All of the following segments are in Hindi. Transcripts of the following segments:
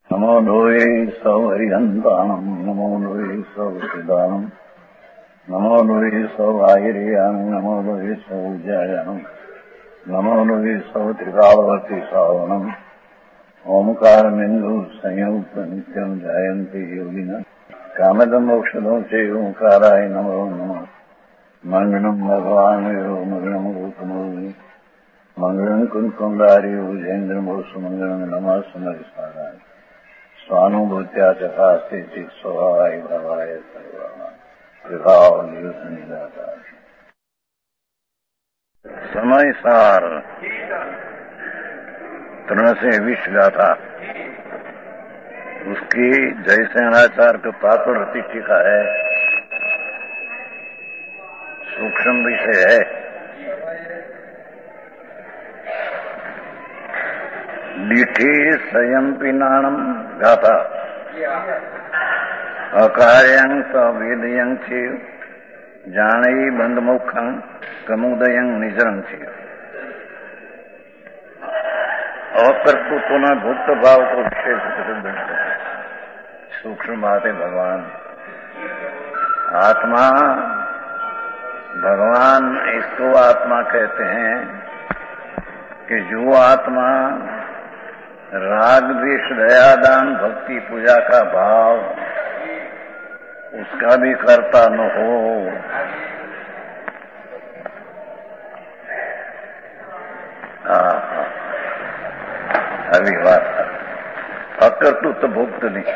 नमो लोये सौहरिहन्ताणम् नमो लोये सौहृदानम् नमो लोये सौभागिर्यानम् नमो लोये सौज्यायानम् नमो लोये सौत्रिकावती सावनम् ओंकारमिन्दु संयुक्त नित्यम् जायन्ति योगिनः कामदम् मोक्षदम् च ओंकाराय नमो नमः मंगलम् भगवान् मंगलम् गौतमोनि मंगलम् कुंकुंडारि उजेन्द्रमोसु मंगलम् नमः समरिसाराय स्वानुभूत्या चकास्ते चित् स्वभावाय भवाय सर्वाणाम् प्रभाव निदाता समय सार तृण से विष गाथा उसकी जयसेनाचार के पात्र टीका है। सूक्ष्म विषय है। लीठी स्वयं पिनाणम गाथा अकार्यं सवेदयं चेव जानई बंधमुखं कमुदयं निजरं चेव। अकर्तृत्व न भुक्त भाव को विशेष प्रसिद्ध है। सूक्ष्म बात है। भगवान आत्मा, भगवान इसको आत्मा कहते हैं कि जो आत्मा राग द्वेष दया दान भक्ति पूजा का भाव उसका भी करता न हो, अभी बात अकर्तृत्व भुक्त नहीं।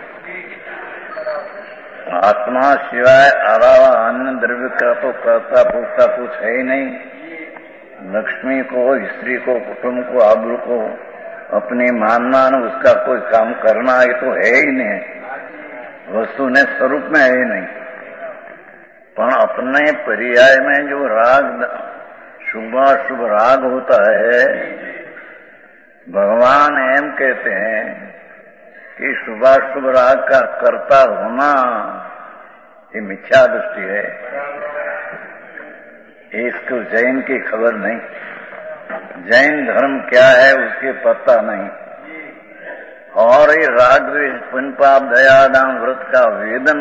आत्मा सिवाय अलावा अन्य द्रव्य का तो करता भोगता कुछ है ही नहीं। लक्ष्मी को, स्त्री को, कुटुंब को, आबरू को अपनी मानना उसका कोई काम करना ये तो है ही नहीं। वस्तु ने स्वरूप में है ही नहीं। पर अपने पर्याय में जो राग, शुभाशुभ राग होता है, भगवान एम कहते हैं कि शुभाशुभ राग का कर्ता होना ये मिथ्या दृष्टि है। इसको जैन की खबर नहीं। जैन धर्म क्या है उसके पता नहीं। और ये राग द्वेष पुण्य पाप दया दान व्रत का वेदन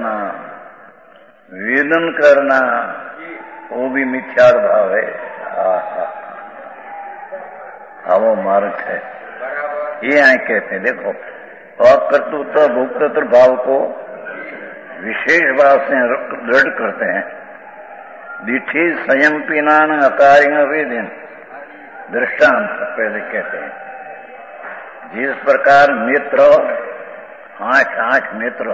करना वो भी मिथ्या भाव है। वो मार्ग है। ये आए कहते हैं। देखो, अकर्तृत्व भोक्तृत्व भाव को विशेष भाव से दृढ़ करते हैं। दिठी संयम पीनान अकार्य वेदन दृष्टांत पहले कहते हैं। जिस प्रकार नेत्र, आंख नेत्र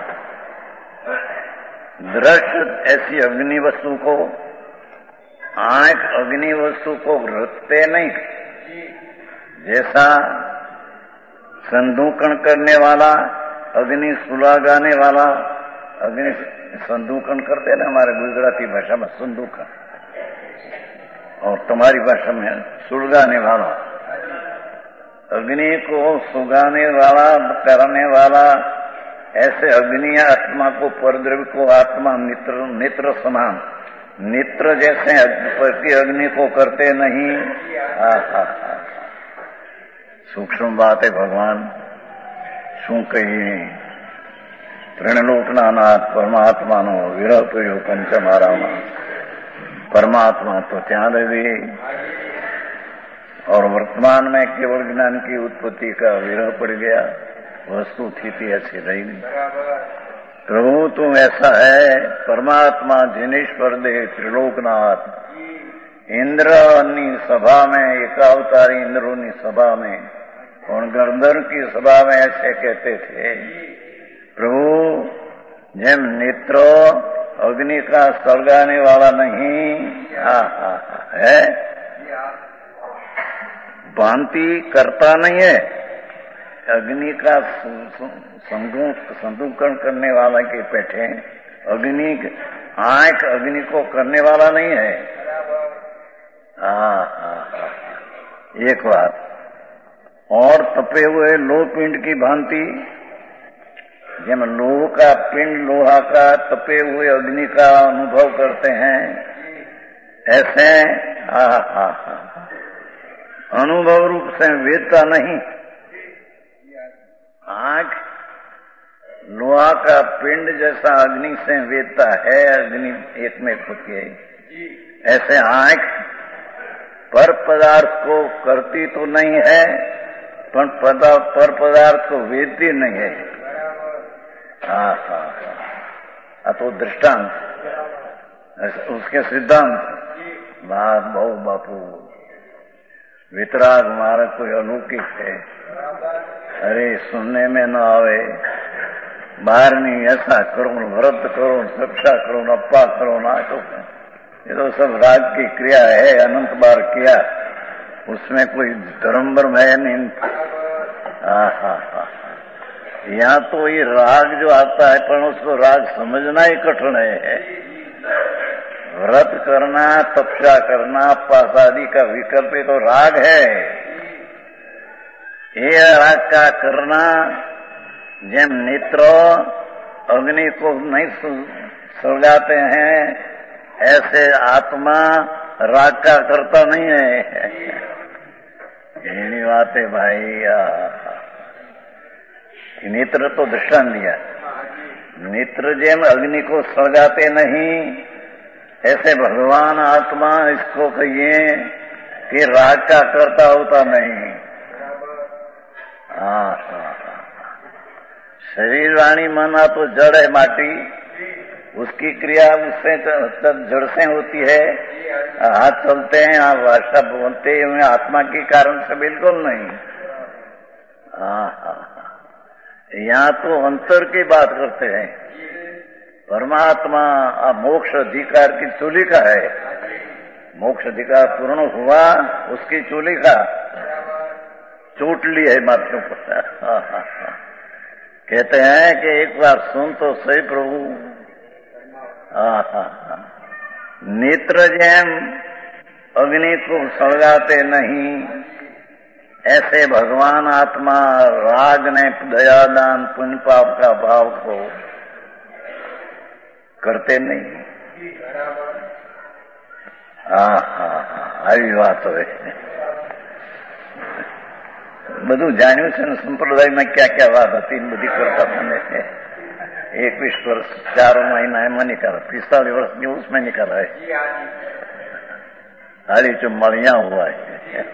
दृष्ट ऐसी अग्नि वस्तु को, आंख अग्नि वस्तु को रखते नहीं। जैसा संधूकन करने वाला, अग्नि सुलगाने वाला, अग्नि संधूकन करते ना हमारे गुजराती भाषा में संधूकन, और तुम्हारी भाषा में सुलगाने वाला। अग्नि को सुगाने वाला, करने वाला, ऐसे अग्नि आत्मा को, परद्रव्य को आत्मा नेत्र समान, नेत्र जैसे प्रति अग्नि को करते नहीं। सूक्ष्म बात है। भगवान शू कही त्रिणलोकना नाथ परमात्मा नो विरह पड़ो पंचमारामा। परमात्मा तो त्याग दे और वर्तमान में केवल ज्ञान की उत्पत्ति का विरह पड़ गया। वस्तु थी ऐसी रही नहीं। प्रभु तुम ऐसा है परमात्मा जिनेश्वर दे त्रिलोकनाथ। इंद्र सभा में, एकावतारी इंद्रों की सभा में और गर्दन की सभा में ऐसे कहते थे, प्रभु जब नेत्र अग्नि का सलगाने वाला नहीं है, भांति करता नहीं है। अग्नि का संधूकन करने वाला के बैठे, अग्नि आंख अग्नि को करने वाला नहीं है। एक बात। और तपे हुए लोह पिंड की भांति, जब लोह का पिंड लोहा का तपे हुए अग्नि का अनुभव करते हैं, ऐसे अनुभव रूप से वेदता नहीं। लोहा का पिंड जैसा अग्नि से वेदता है, अग्नि एक में होती है, ऐसे आंख पर पदार्थ को करती तो नहीं है, पर पदार्थ को वेदती नहीं है। तो दृष्टांत उसके सिद्धांत बात बहु बापू वितराग मार्ग कोई अलौकिक है। अरे सुनने में न आवे, बाहर नहीं, ऐसा करो, व्रत करो, सक्षा करो, अप्पा करो, ना तो ये तो सब राग की क्रिया है, अनंत बार किया, उसमें कोई धर्म भर्म है नहीं। यहाँ तो ये राग जो आता है, पर उसको राग समझना ही कठिन है। व्रत करना, तपस्या करना, पास आदि का विकल्प तो राग है। ये राग का करना, जब नेत्र अग्नि को नहीं सुलगाते हैं, ऐसे आत्मा राग का करता नहीं है। यही बात है भाई। नेत्र तो दृष्टांत दिया, नेत्र जेम अग्नि को सलगाते नहीं, ऐसे भगवान आत्मा इसको कहिए कि राग का करता होता नहीं। शरीर वाणी मना तो जड़ है, माटी, उसकी क्रिया उससे जड़ से होती है। हाथ चलते हैं, आप भाषा बोलते हैं, आत्मा के कारण से बिल्कुल नहीं। यहाँ तो अंतर की बात करते हैं। परमात्मा मोक्ष अधिकार की चूलिका है, मोक्ष अधिकार पूर्ण हुआ उसकी चूलिका चोट ली है माथे पर। कहते हैं कि एक बार सुन तो सही प्रभु, नेत्र जैम अग्नि को सलगाते नहीं, ऐसे भगवान आत्मा राग ने दयादान पुण्य पाप का भाव को करते नहीं। આવી વાત હોય। બધું જાણ્યું છે ને, સંપ્રદાયમાં ક્યાં ક્યાં વાત હતી બધી કરતા મને 21 વર્ષ 4 મહિના એમાં निकाला, 45 વર્ષની उसमें निकाला है। हाली चुम्बलियां हुआ है।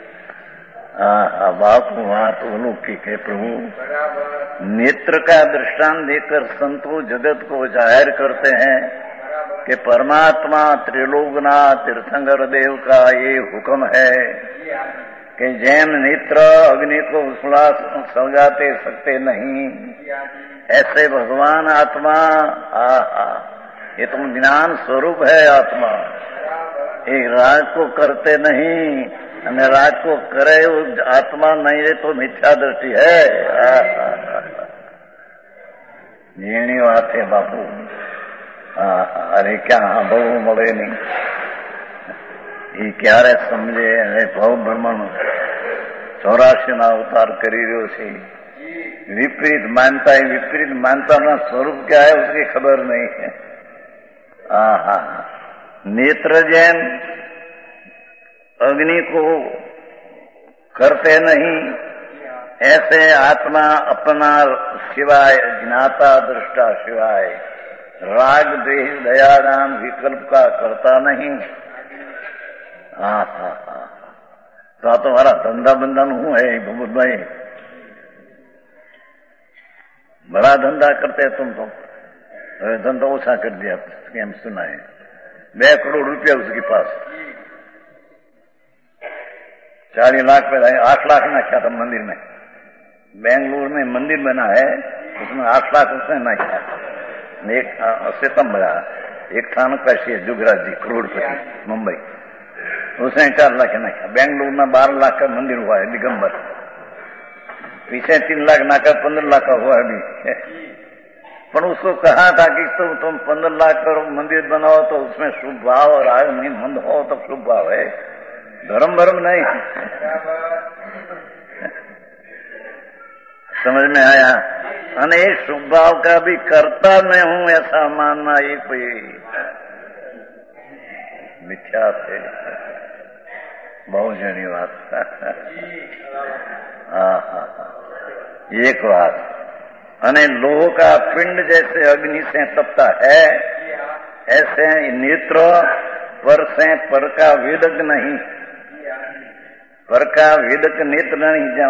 बापू वहां तो अलौकिक है प्रभु। नेत्र का दृष्टांत देकर संतो जगत को जाहिर करते हैं कि परमात्मा त्रिलोकनाथ तीर्थंकर देव का ये हुक्म है कि जैन नेत्र अग्नि को सलगाते सकते नहीं, ऐसे भगवान आत्मा ये तो ज्ञान स्वरूप है। आत्मा एक राग को करते नहीं, અને રાગ को करे आत्मा नहीं है तो मिथ्या दृष्टि है। झीणी बात है बापू। अरे क्या बहु મળે नहीं, ये क्यारे समझे। भव ब्रह्मण 84 ના अवतार કરી રહ્યો છે। विपरीत मानता है, विपरीत मानता ना स्वरूप क्या है उसकी खबर नहीं है। नेत्र जैन अग्नि को करते नहीं, ऐसे आत्मा अपना सिवाय ज्ञाता दृष्टा सिवाय राग देह दयादान विकल्प का करता नहीं। तो तुम्हारा धंधा बंधन हूँ है भूमत भाई, बड़ा धंधा करते हैं तुम तो। धंधा ओछा कर दिया, हम सुना है। 2 करोड़ रुपया उसके पास, 40 लाख पे 8 लाख नाख्या था मंदिर में। बेंगलुरु में मंदिर बना है, उसमें 8 लाख उसने नाख्या। एक सितंबर एक थानक का शेर जुगराज जी करोड़पति मुंबई, उसने 4 लाख नाख्या। बेंगलुरु में 12 लाख का मंदिर हुआ है दिगंबर, पीछे 3 लाख नाका 15 लाख का हुआ अभी। पर उसको कहा था कि तुम 15 लाख का मंदिर बनाओ तो उसमें शुभ भाव और आग नहीं मंद हो तो शुभ भाव है, धर्म भर्म नहीं। समझ में आया? अने शुभ भाव का भी करता मैं हूं ऐसा मानना ये कोई मिथ्या है। बहुत जनी बात। एक बात अने लोह का पिंड जैसे अग्नि से तपता है, ऐसे नेत्र पर से पर का वेदक नहीं, पर का वेदक नेत्र नहीं।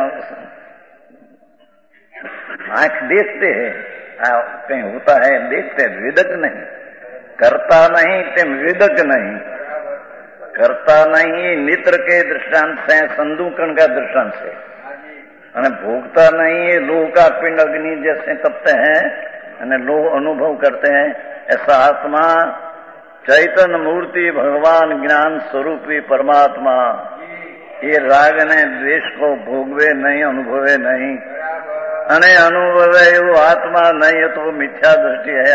आंख देखते हैं, कहीं होता है देखते, वेदक नहीं, करता नहीं तेम वेदक नहीं, करता नहीं नेत्र के दृष्टांत से, संदूकण का दृष्टांत से, અને भोगता नहीं है लोह का पिंड अग्नि जैसे तपते हैं અને लोह अनुभव करते हैं, ऐसा आत्मा चैतन्य मूर्ति भगवान ज्ञान स्वरूपी परमात्मा ये राग ने द्वेष को भोगवे नहीं, अनुभवे नहीं, અને અનુભવે એવું આત્મા નહીં તો મિથ્યા દ્રષ્ટિ है।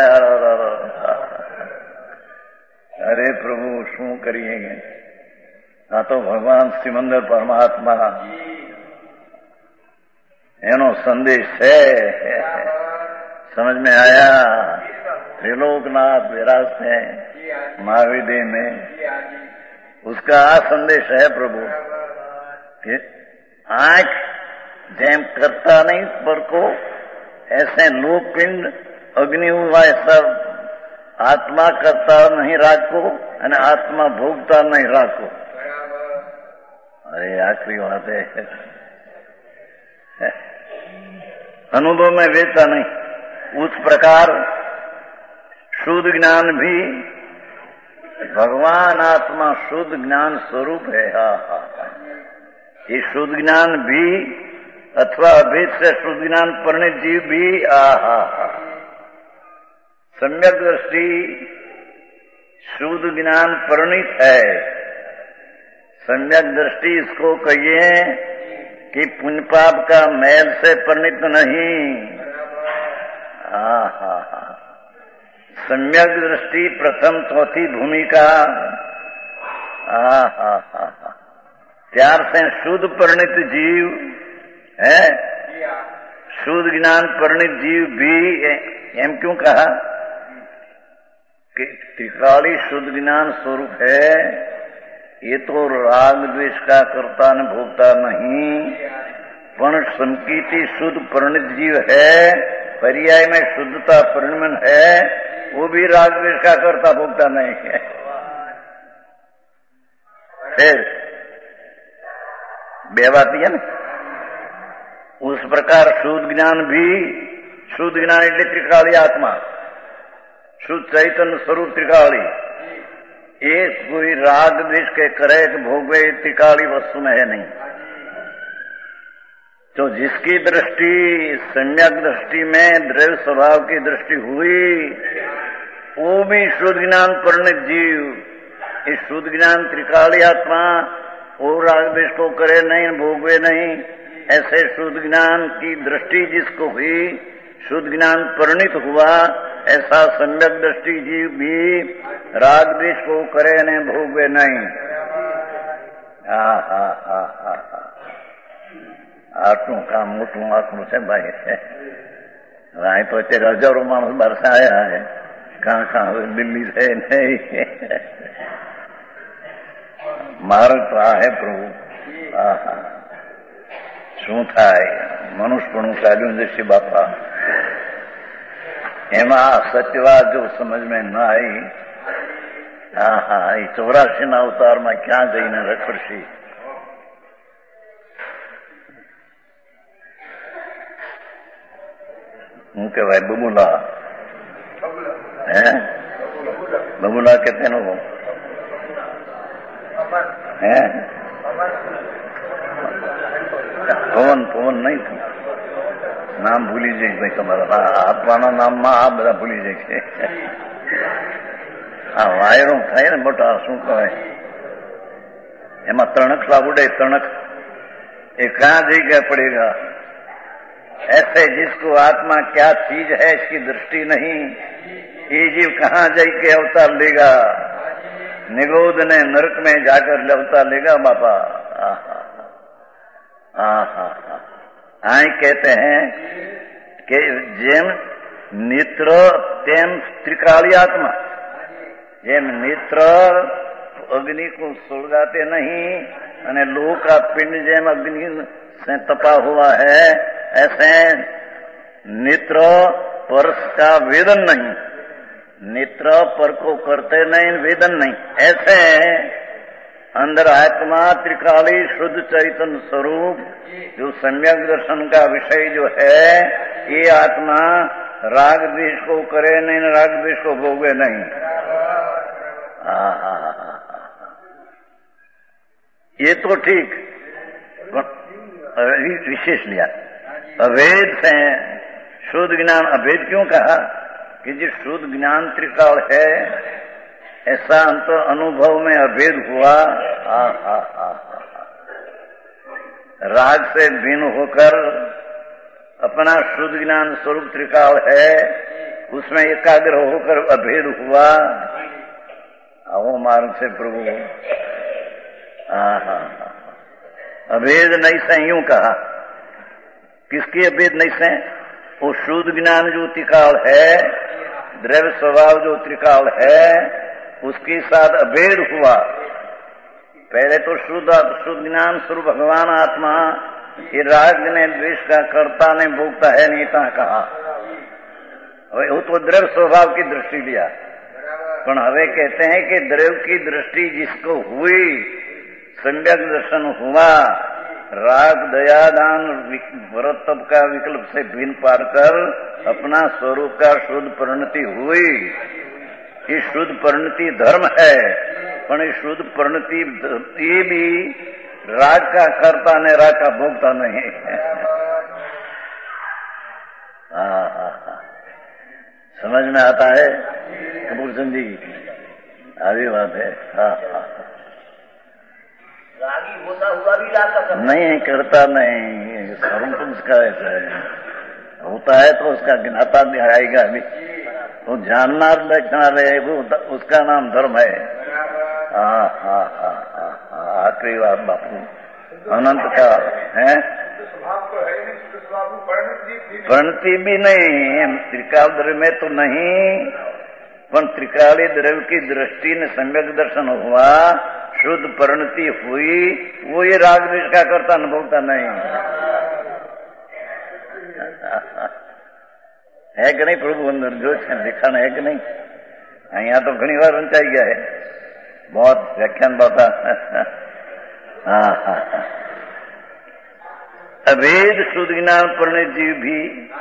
અરે પ્રભુ શું કરીએ, આ તો ભગવાન શ્રીમંદર પરમાત્મા એનો संदेश है। समझ में आया? त्रिलोकनाथ विराज है महाविदे में, उसका संदेश है प्रभु कि आंख જેમ करता नहीं पर को, ऐसे लोक पिंड अग्नि हुआ, ऐसा आत्मा करता नहीं राग को અને आत्मा भोगता नहीं राग को। अरे आखिरी बात है, अनुभव में वेचा नहीं। उस प्रकार शुद्ध ज्ञान भी भगवान आत्मा शुद्ध ज्ञान स्वरूप है। ये शुद्ध ज्ञान भी अथवा अभेद से शुद्ध ज्ञान परिणित जीव भी सम्यक दृष्टि शुद्ध ज्ञान परिणित है। सम्यक दृष्टि इसको कहिए कि पुण्य पाप का मैल से परिणित नहीं। सम्यक दृष्टि प्रथम चौथी भूमिका त्यार से शुद्ध परिणित जीव है। शुद्ध ज्ञान परिणित जीव भी एम क्यों कहा कि त्रिकाली शुद्ध ज्ञान स्वरूप है। ये तो राग द्वेष का करता न भोगता नहीं, पण संकीर्ति शुद्ध परिणित जीव है। पर्याय में शुद्धता परिणमन है, वो भी राग द्वेष का करता भोगता नहीं है। फिर बे बात है ना। उस प्रकार शुद्ध ज्ञान भी, शुद्ध ज्ञान એટલે त्रिकाली आत्मा, शुद्ध चैतन्य स्वरूप त्रिकाली, ये कोई राग द्वेष के करे कि भोगवे त्रिकाली वस्तु में है नहीं। तो जिसकी दृष्टि सम्यक दृष्टि में द्रव्य स्वभाव की दृष्टि हुई, वो भी शुद्ध ज्ञान परिणित जीव। इस शुद्ध ज्ञान त्रिकाली आत्मा वो राग द्वेष को करे नहीं, भोगवे नहीं। ऐसे शुद्ध ज्ञान की दृष्टि जिसको हुई, शुद्ध ज्ञान परिणित हुआ, ऐसा सम्यक दृष्टि जीव भी राग द्वेष को करे ने भोगवे नहीं। આટલું કામ મોટું આટલું છે ભાઈ। અહીં તો અત્યારે હજારો માણસ બહારથી આવ્યા છે, કાં દિલ્હી છે નહીં। મારે તો આ હે પ્રભુ, શું થાય મનુષ્યપણું ચાલ્યું જશે બાપા। એમાં સત્યવાદ જો સમજ में ન આવી, એ 84 ના અવતારમાં ક્યાં જઈને રખડશે। હું કહેવાય બબુલા, હે બબુલા કે તેનો હે પવન પવન નહીં, નામ ભૂલી જાય ભાઈ તમારા। આત્માના નામમાં આ બધા ભૂલી જાય છે। આ વાયરો થાય ને મોટા, શું કહેવાય એમાં તણક सा उड़े, तणक ये कहाँ जगह पड़ेगा। ऐसे जिसको आत्मा क्या चीज है इसकी दृष्टि नहीं, ये जीव कहाँ जाके अवतार लेगा। निगोद ने नरक में जाकर अवतार लेगा बापा। आई कहते हैं कि जेम नेत्र तेम त्रिकाली आत्मा। जेम नेत्र अग्नि को सुलगाते नहीं, અને लोह का पिंड जेम अग्नि से तपा हुआ है, ऐसे नेत्र पर का वेदन नहीं, नेत्र पर को करते नहीं, वेदन नहीं। ऐसे अंदर आत्मा त्रिकाली शुद्ध चैतन्य स्वरूप जो सम्यक दर्शन का विषय जो है, ये आत्मा राग द्वेष को करे नहीं, राग द्वेष को भोगे नहीं। ये तो ठीक विशेष लिया। अभेद से शुद्ध ज्ञान, अभेद क्यों कहा कि जो शुद्ध ज्ञान त्रिकाल है, ऐसा अंतर अनुभव में अभेद हुआ। राग से भिन्न होकर अपना शुद्ध ज्ञान स्वरूप त्रिकाल है, उसमें एकाग्र होकर अभेद हुआ। वो मार्ग से प्रभु अभेद नहीं से यूं कहा। किसकी अभेद नहीं से? वो शुद्ध ज्ञान जो त्रिकाल है, द्रव्य स्वभाव जो त्रिकाल है, उसके साथ अभेद हुआ। पहले तो शुद्ध ज्ञान स्वरूप भगवान आत्मा, ये राग ने द्वेष का कर्ता ने भोगता है नीता कहा। वो तो द्रव्य स्वभाव की दृष्टि लिया, पर हवे कहते हैं कि द्रव्य की दृष्टि जिसको हुई, सम्यक दर्शन हुआ, राग दया दान व्रत तप का विकल्प से भिन्न पार कर अपना स्वरूप का शुद्ध परिणति हुई। ये शुद्ध परिणति धर्म है, पर ये शुद्ध परिणति ये भी राग का कर्ता ने राग का भोगता नहीं है। समझ में आता है कपूर सिंह जी? आधी बात है। रागी होता हुआ भी राग का नहीं करता, नहीं स्वरूप उसका ऐसा है। होता है तो उसका गिनाता भी आएगा अभी, वो जानना देखना रहे, वो उसका नाम धर्म है। आखिरी बात बापू अनंत का है। परिणति भी नहीं, त्रिकाल द्रव्य में तो नहीं, पर त्रिकाली द्रव्य की दृष्टि ने सम्यक दर्शन हुआ, शुद्ध परिणति हुई, वो ये राग द्वेष का करता अनुभवता नहीं है कि नहीं? प्रभु अंदर जो लिखा है कि नहीं? यहाँ तो घनी बार वंचाई गया है, बहुत व्याख्यान बाता। अभेद शुद्ध ज्ञान परिणत जीव भी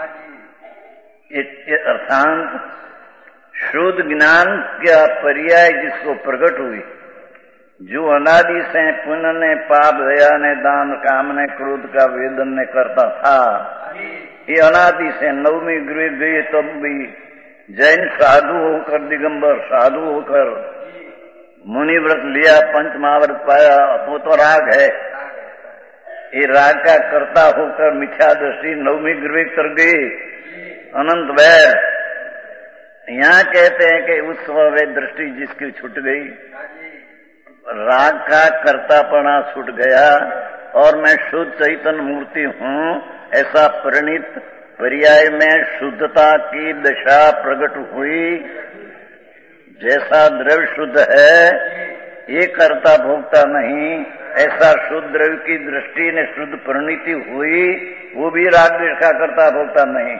अर्थात शुद्ध ज्ञान का पर्याय जिसको प्रकट हुई, जो अनादि से पुण्य ने पाप दया ने दान काम ने क्रोध का वेदन ने करता था, ये अनादि से नवमी गृह गए तब भी जैन साधु होकर, दिगंबर साधु होकर मुनि व्रत लिया, पंच महाव्रत पाया, तो राग है। ये राग का कर्ता होकर मिथ्या दृष्टि नवमी गृह कर गए, अनंत वैर। यहाँ कहते हैं कि उस समय दृष्टि जिसकी छूट गई, राग का कर्तापना छूट गया और मैं शुद्ध चैतन्य मूर्ति हूँ, ऐसा परिणित पर्याय में शुद्धता की दशा प्रकट हुई। जैसा द्रव्य शुद्ध है, ये कर्ता भोगता नहीं, ऐसा शुद्ध द्रव्य की दृष्टि ने शुद्ध परिणति हुई, वो भी राग द्वेष का कर्ता भोगता नहीं।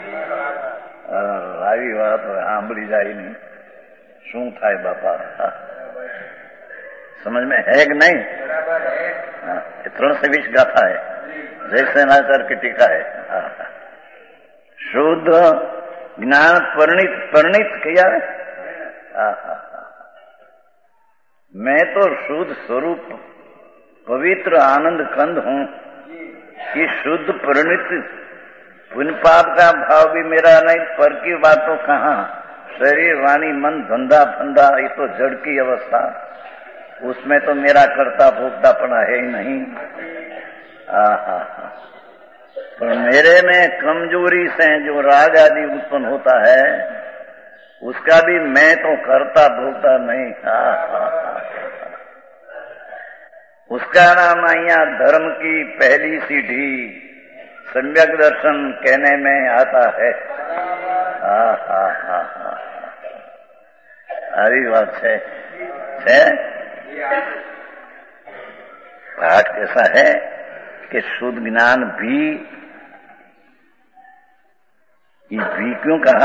આવી વાત સાંભળી જાય नहीं, શું થાય बापा? समझ में है कि नहीं? 320 गाथा है, जैसे नाचार की टीका है। शुद्ध ज्ञान परिणित किया है। मैं तो शुद्ध स्वरूप पवित्र आनंद कंद हूँ, कि शुद्ध परिणित पुण्य पाप का भाव भी मेरा नहीं, पर की बात तो कहाँ, शरीर वाणी मन धंधा फंदा, ये तो जड़ की अवस्था, उसमें तो मेरा कर्ता भोक्तापना है ही नहीं। पर मेरे में कमजोरी से जो राग आदि उत्पन्न होता है, उसका भी मैं तो कर्ता भोक्ता नहीं। उसका नाम यहाँ धर्म की पहली सीढ़ी सम्यक दर्शन कहने में आता है। આવી વાત છે। पाठ कैसा है कि शुद्ध ज्ञान भी ये भी क्यों कहा?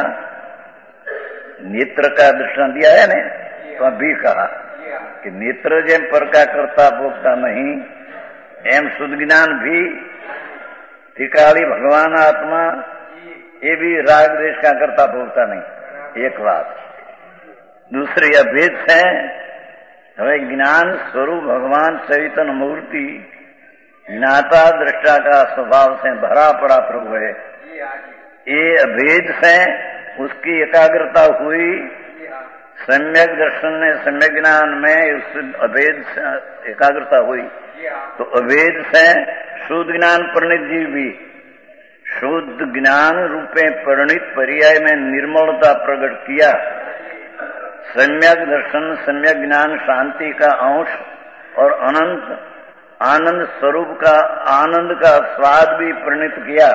नेत्र का दृष्टांत दिया है ने, तो अभी कहा कि नेत्र जेम पर का करता भोगता नहीं, एम शुद्ध ज्ञान भी त्रिकाली भगवान आत्मा ये भी राग द्वेष का करता भोगता नहीं। एक बात। दूसरी अभेद है, हमें ज्ञान स्वरूप भगवान चैतन्य मूर्ति ज्ञाता दृष्टा का स्वभाव से भरा पड़ा प्रभु है। ये अभेद से उसकी एकाग्रता हुई, सम्यक दर्शन में सम्यक ज्ञान में उस अभेद से एकाग्रता हुई, तो अभेद से शुद्ध ज्ञान परिणित जीव भी शुद्ध ज्ञान रूपे परिणित पर्याय में निर्मलता प्रकट किया। सम्यक दर्शन सम्यक ज्ञान शांति का अंश और अनंत आनंद स्वरूप का आनंद का स्वाद भी परिणित किया।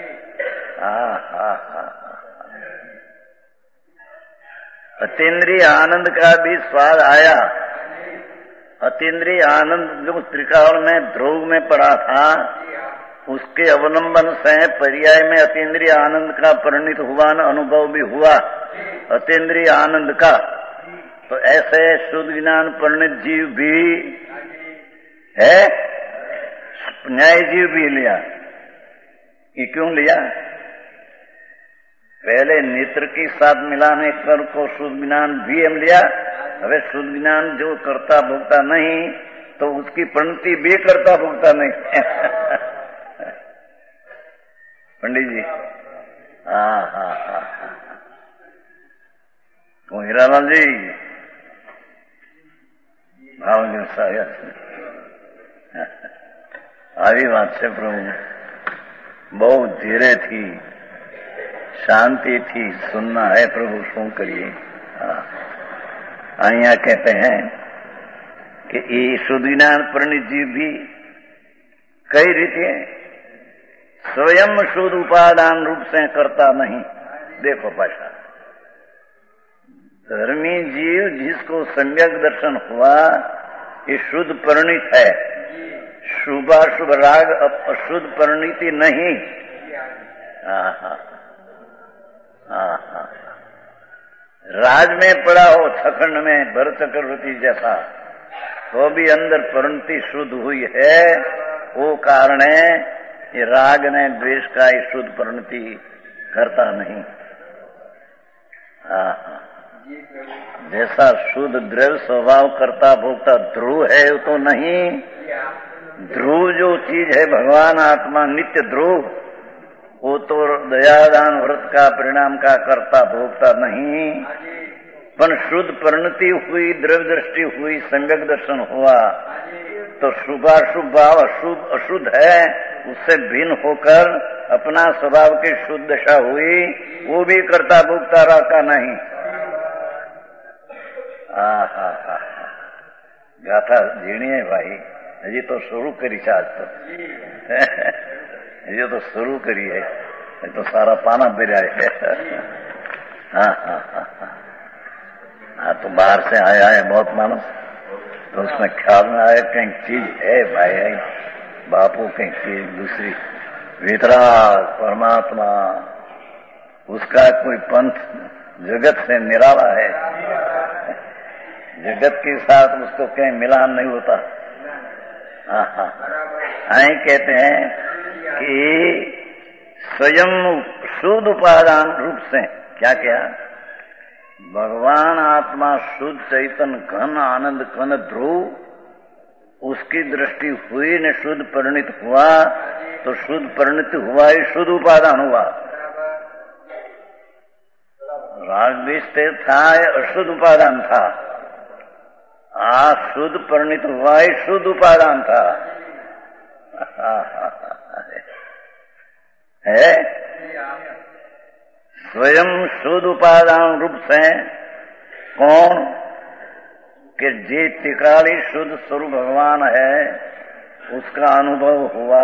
अतीन्द्रिय आनंद का भी स्वाद आया। अतीन्द्रिय आनंद जो त्रिकाल में ध्रुव में पड़ा था, उसके अवलंबन से पर्याय में अतीन्द्रिय आनंद का परिणित हुआ न अनुभव भी हुआ अतीन्द्रिय आनंद का। तो ऐसे शुद्ध ज्ञान परिणित जीव भी है, न्याय जीव भी लिया। ये क्यों लिया? पहले नेत्र की साथ मिलाने कर को शुद्ध ज्ञान भी हम लिया। अबे शुद्ध ज्ञान जो करता भोगता नहीं, तो उसकी परिणति भी करता भोगता नहीं। पंडित जी, हाँ। तो हीरालाल जी भाव जो साया આવી વાત છે પ્રભુ। बहुत धीरे थी, शांति थी, सुनना है प्रभु, शू करिए। અહીંયા कहते हैं कि ये शुद्ध ज्ञान परिणित जीव भी कई रीते स्वयं शुद्ध उपादान रूप से करता नहीं। देखो पाशा, धर्मी जीव जिसको सम्यक दर्शन हुआ, ये शुद्ध परिणित है। शुभाशुभ राग अशुद्ध परिणति नहीं। राज में पड़ा हो छखंड में भरत चक्रवर्ती जैसा, तो भी अंदर परिणति शुद्ध हुई है। वो कारण है ये राग ने द्वेष का ये शुद्ध परिणति करता नहीं। जैसा शुद्ध द्रव्य स्वभाव करता भोगता ध्रुव है, वो तो नहीं। ध्रुव जो चीज है भगवान आत्मा नित्य ध्रुव, वो तो दयादान व्रत का परिणाम का करता भोगता नहीं। पर शुद्ध परिणति हुई, द्रव्य दृष्टि हुई, सम्यक दर्शन हुआ, तो शुभाशुभ भाव अशुभ अशुद्ध है, उससे भिन्न होकर अपना स्वभाव की शुद्ध दशा हुई, वो भी करता भोगता रहता नहीं। गाथा झीणी है भाई, हजी तो शुरू करी आज तो ये तो शुरू करी है, ये तो सारा पाना भरा है। हाँ, तो बाहर से आया है बहुत मानस, तो उसमें ख्याल में आया कहीं चीज है भाई, बापू कहीं चीज दूसरी, वितराग परमात्मा, उसका कोई पंथ जगत से निराला है। जगत के साथ उसको कहीं मिलान नहीं होता। आई कहते हैं कि स्वयं शुद्ध उपादान रूप से क्या भगवान आत्मा शुद्ध चैतन्य घन आनंद घन ध्रुव, उसकी दृष्टि हुई न शुद्ध परिणित हुआ, तो शुद्ध परिणित हुआ ही शुद्ध उपादान हुआ। राग द्वेष था या अशुद्ध उपादान था, शुद्ध परिणित हुआ ही शुद्ध उपादान था। है स्वयं शुद्ध उपादान रूप से कौन कि जे त्रिकाली शुद्ध स्वरूप भगवान है, उसका अनुभव हुआ,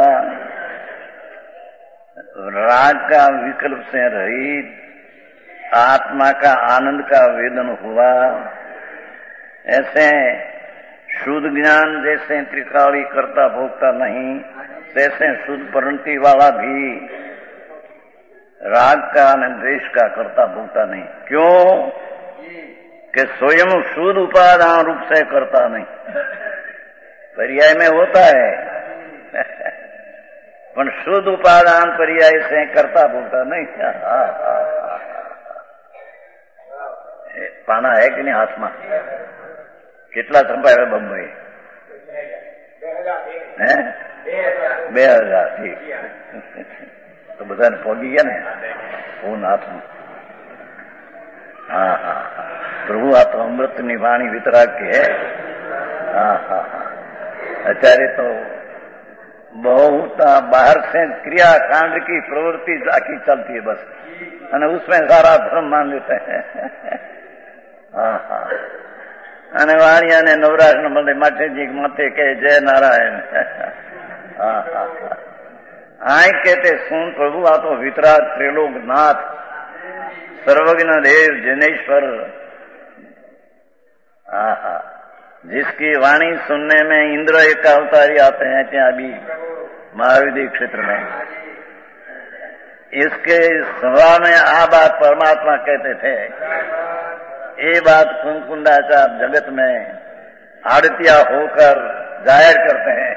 राग का विकल्प से रहित आत्मा का आनंद का वेदन हुआ। ऐसे शुद्ध ज्ञान जैसे त्रिकाली करता भोगता नहीं, तैसे शुद्ध परिणति वाला भी राग का અને द्वेष का करता भोगता नहीं। क्यों कि स्वयं शुद्ध उपादान रूप से करता नहीं। पर्याय में होता है पर शुद्ध उपादान पर्याय से करता भोगता नहीं। पाना है कि नहीं हाथ में? કેટલા સંભાળે બંબઈ? 2000 ઠીક તો બધાને પહોંચી ગયા ને ફોન હાથમાં। હા હા હા પ્રભુ આ તો અમૃતની વાણી વિતરાગ કે હે। હા હા હા અત્યારે તો बहुत बाहर से क्रिया कांड की प्रवृत्ति जाकी चलती है बस, और उसमें सारा धर्म मान लेते हैं। हाँ हाँ અને વાણિયા ને નવરાશ મળે માટેજી માતે કે જય નારાયણ। हाँ हाँ आय कहते सुन प्रभु आ तो वितराग त्रिलोकनाथ सर्वज्ञ देव जनेश्वर। हाँ हाँ जिसकी वाणी सुनने में इंद्र एक अवतारी आते हैं ત્યાં भी महाविद्य क्षेत्र में। इसके सभा में आ बात परमात्मा कहते थे, ये बात कुंकुंडाचार्य जगत में आड़तिया होकर जाहिर करते हैं।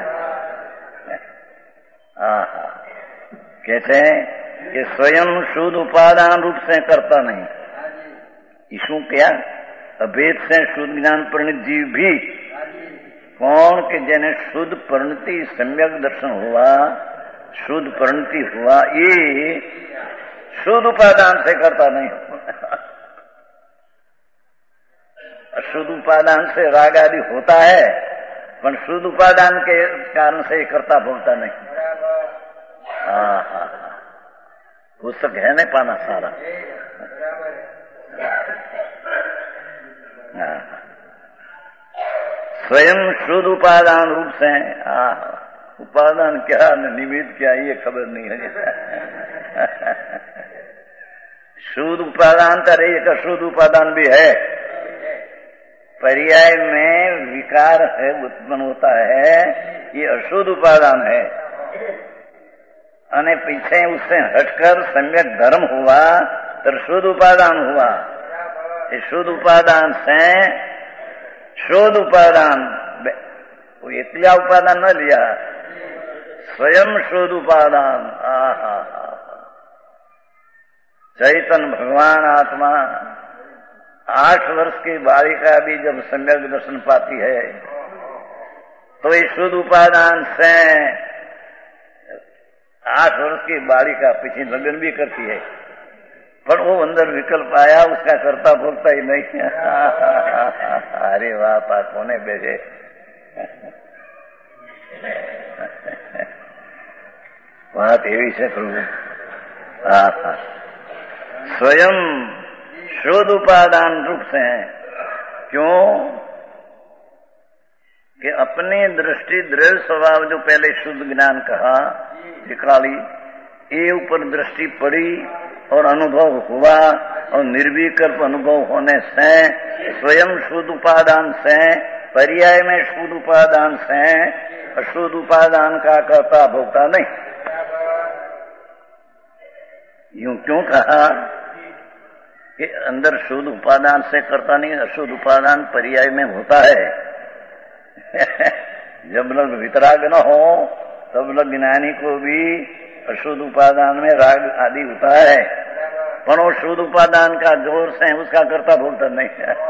कहते हैं कि स्वयं शुद्ध उपादान रूप से करता नहीं। ईशु क्या अभेद से शुद्ध ज्ञान परिणित जीव भी कौन के जेने शुद्ध परिणति सम्यक दर्शन हुआ, शुद्ध परिणति हुआ, ये शुद्ध उपादान से करता नहीं। शुद्ध उपादान से राग आदि होता है पर शुद्ध उपादान के कारण से करता भोगता नहीं। हाँ हाँ पुस्तक है नहीं पाना सारा। स्वयं शुद्ध उपादान रूप से। उपादान क्या निमित्त क्या ये खबर नहीं है। शुद्ध उपादान करे एक शुद्ध उपादान भी है, पर्याय में विकार है उत्पन्न होता है, ये अशुद्ध उपादान है। અને पीछे उससे हटकर सम्यक धर्म हुआ तो शुद्ध उपादान हुआ। ये शुद्ध उपादान से शुद्ध उपादान इतलिया उपादान न लिया, स्वयं शुद्ध उपादान। चैतन्य भगवान आत्मा 8 वर्ष की बालिका भी जब सम्यक दर्शन पाती है तो ये शुद्ध उपादान से 8 वर्ष की बालिका पीछे लगन भी करती है पर वो अंदर विकल्प आया उसका करता भोगता ही नहीं। अरे वाह पा कोने बेचे। बात एवी से प्रभु। स्वयं शुद्ध उपादान रूप से है। क्यों कि अपनी दृष्टि दृढ़ स्वभाव जो पहले शुद्ध ज्ञान कहा निकाली, ये ऊपर दृष्टि पड़ी और अनुभव हुआ और निर्विकल्प अनुभव होने से स्वयं शुद्ध उपादान से पर्याय में शुद्ध उपादान से अशुद्ध उपादान का करता भोगता नहीं। यूं क्यों कहा कि अंदर शुद्ध उपादान से करता नहीं, अशुद्ध उपादान पर्याय में होता है। जब लोग वितराग न हो तब लोग ज्ञानी को भी अशुद्ध उपादान में राग आदि होता है पर वो शुद्ध उपादान का जोर से उसका करता भोगता नहीं।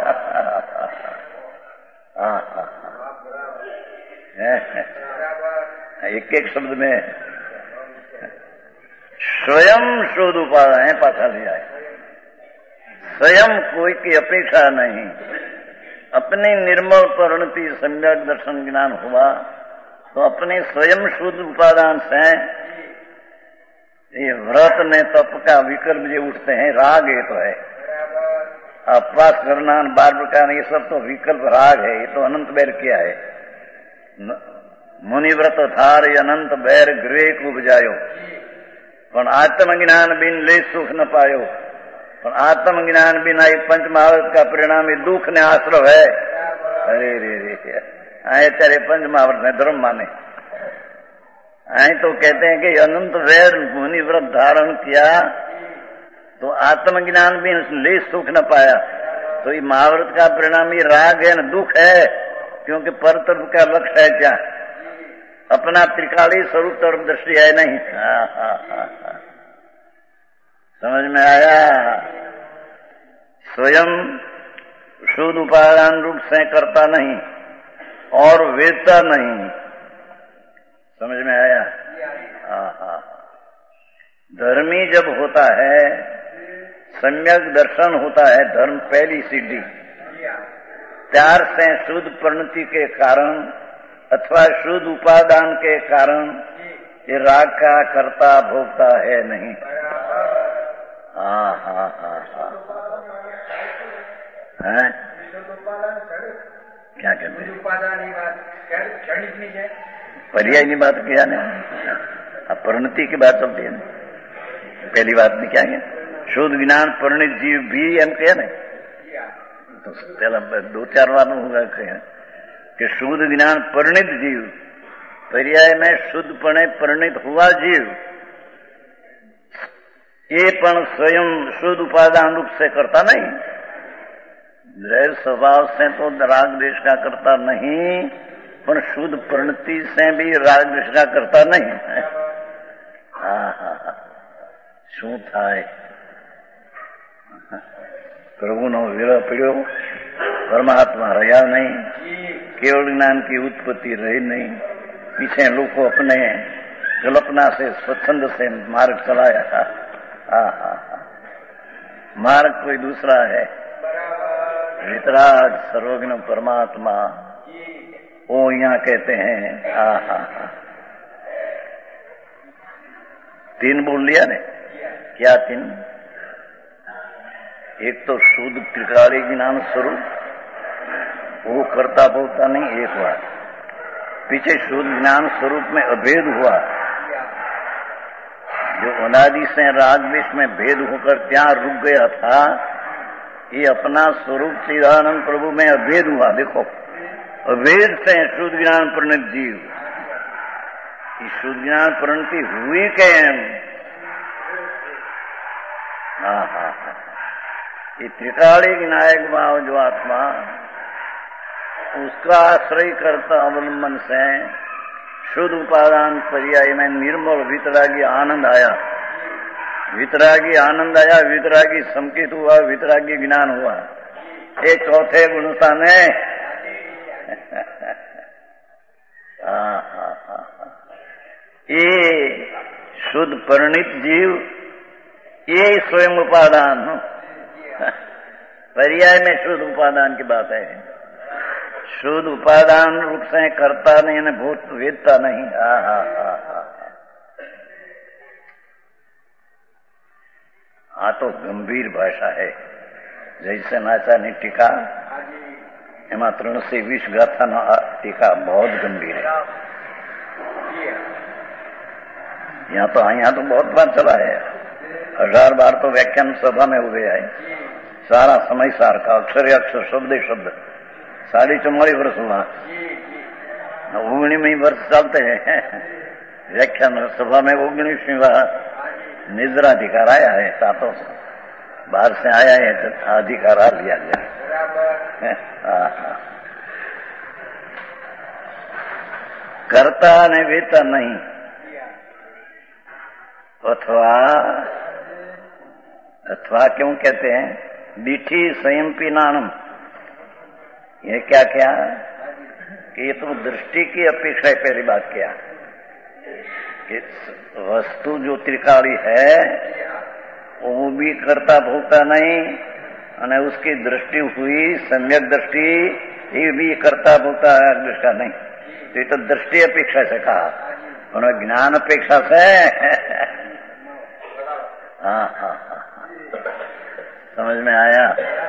एक एक शब्द में स्वयं शुद्ध उपादान है पाछा लिया है। स्वयं कोई की अपेक्षा नहीं, अपने निर्मल परिणति सम्यक दर्शन ज्ञान हुआ तो अपने स्वयं शुद्ध उपादान से ये व्रत ने तप का विकल्प जो उठते हैं राग ये तो है। अपवास करना 12 प्रकार ये सब तो विकल्प राग है। ये तो अनंत बैर किया है। मुनिव्रत थार अनंत बैर गृह को बजायो पण आत्मज्ञान बिन ले सुख न पायो। पण आत्मज्ञान बिना एक पंच महाव्रत का परिणाम ये दुख ने आश्रव है। अरे रे रे आए तेरे पंच महाव्रत ने धर्म माने। तो कहते हैं कि अनंत वैर मुनि व्रत धारण किया तो आत्मज्ञान भी ले सुख न पाया। तो ये महाव्रत का परिणाम ये राग है न दुख है, क्योंकि परतत्व का लक्ष्य है क्या? अपना त्रिकाली स्वरूप तरफ दृष्टि है नहीं। समझ में आया? स्वयं शुद्ध उपादान रूप से करता नहीं और वेदता नहीं। समझ में आया? धर्मी जब होता है, सम्यक दर्शन होता है, धर्म पहली सिद्धि, प्यार से शुद्ध परिणति के कारण अथवा शुद्ध उपादान के कारण ये राग का कर्ता भोगता है नहीं। है? क्या कहते हैं? पर्यायी बात किया ने, अब परिणति की बात चलती है ना। पहली बात में क्या है? शुद्ध ज्ञान परिणित जीव भी हम कहे ना, तो पहला 2-4 बार होगा कहे कि शुद्ध ज्ञान परिणित जीव, पर्याय में शुद्धपणे परिणित हुआ जीव, ये पण स्वयं शुद्ध उपादान रूप से करता नहीं। द्वैत स्वभाव से तो राग द्वेष का करता नहीं, पर शुद्ध परिणति से भी राग द्वेष का करता नहीं। શું થાય? પ્રભુનો વિરહ પડ્યો, परमात्मा रहा नहीं, केवल ज्ञान की उत्पत्ति रही नहीं, पीछे लोगों अपने कल्पना से स्वच्छंद से मार्ग चलाया। मार्ग कोई दूसरा है, वितराग सर्वज्ञ परमात्मा, वो यहाँ कहते हैं। 3 बोल लिया ने, क्या 3? एक तो शुद्ध त्रिकाली ज्ञान स्वरूप, वो करता बोलता नहीं, एक बार। पीछे शुद्ध ज्ञान स्वरूप में अभेद हुआ, जो अनादि से राग द्वेष में भेद होकर ત્યાં रुक गया था, ये अपना स्वरूप चिदानंद प्रभु में अभेद हुआ। देखो, अभेद से शुद्ध ज्ञान परिणत जीव, शुद्ध ज्ञान परिणति हुई कैम? ये त्रिकाली विनायक भाव जो आत्मा, उसका आश्रय करता अवलंबन से शुद्ध उपादान पर्याय में निर्मल वितरागी आनंद आया। वितरागी आनंद आया, वितरागी संकित हुआ, वितरागी ज्ञान हुआ। ये चौथे गुणता ने ये शुद्ध परिणित जीव, ये स्वयं उपादान, पर्याय में शुद्ध उपादान की बात है। शुद्ध उपादान रूप से करता नहीं न भूत वेदता नहीं। तो गंभीर भाषा है। जैसे नाचानी टीका, एमा 320 गाथा टीका बहुत गंभीर है। यहाँ तो बहुत बार चला है, 1000 बार तो व्याख्यान सभा में हुए है। सारा समय सार का, अक्षर अक्षर, शब्द शब्द, 44 वर्ष हुआ। 19 वर्ष चलते हैं व्याख्यान सभा में। 19वीं बार निद्राधिकार आया है, सातों बाहर से आया है, अधिकार आ लिया गया। करता ने वेता नहीं, अथवा क्यों कहते हैं? दीठी संयम पीनाणम। ये क्या क्या कि ये तो दृष्टि की अपेक्षा है। पहली बात क्या कि वस्तु जो त्रिकाली है वो भी करता भोगता नहीं, और उसकी दृष्टि हुई सम्यक दृष्टि, ये भी करता भोगता दृष्टा नहीं। तो ये तो दृष्टि अपेक्षा से कहा, उन्होंने ज्ञान अपेक्षा से। समझ में आया?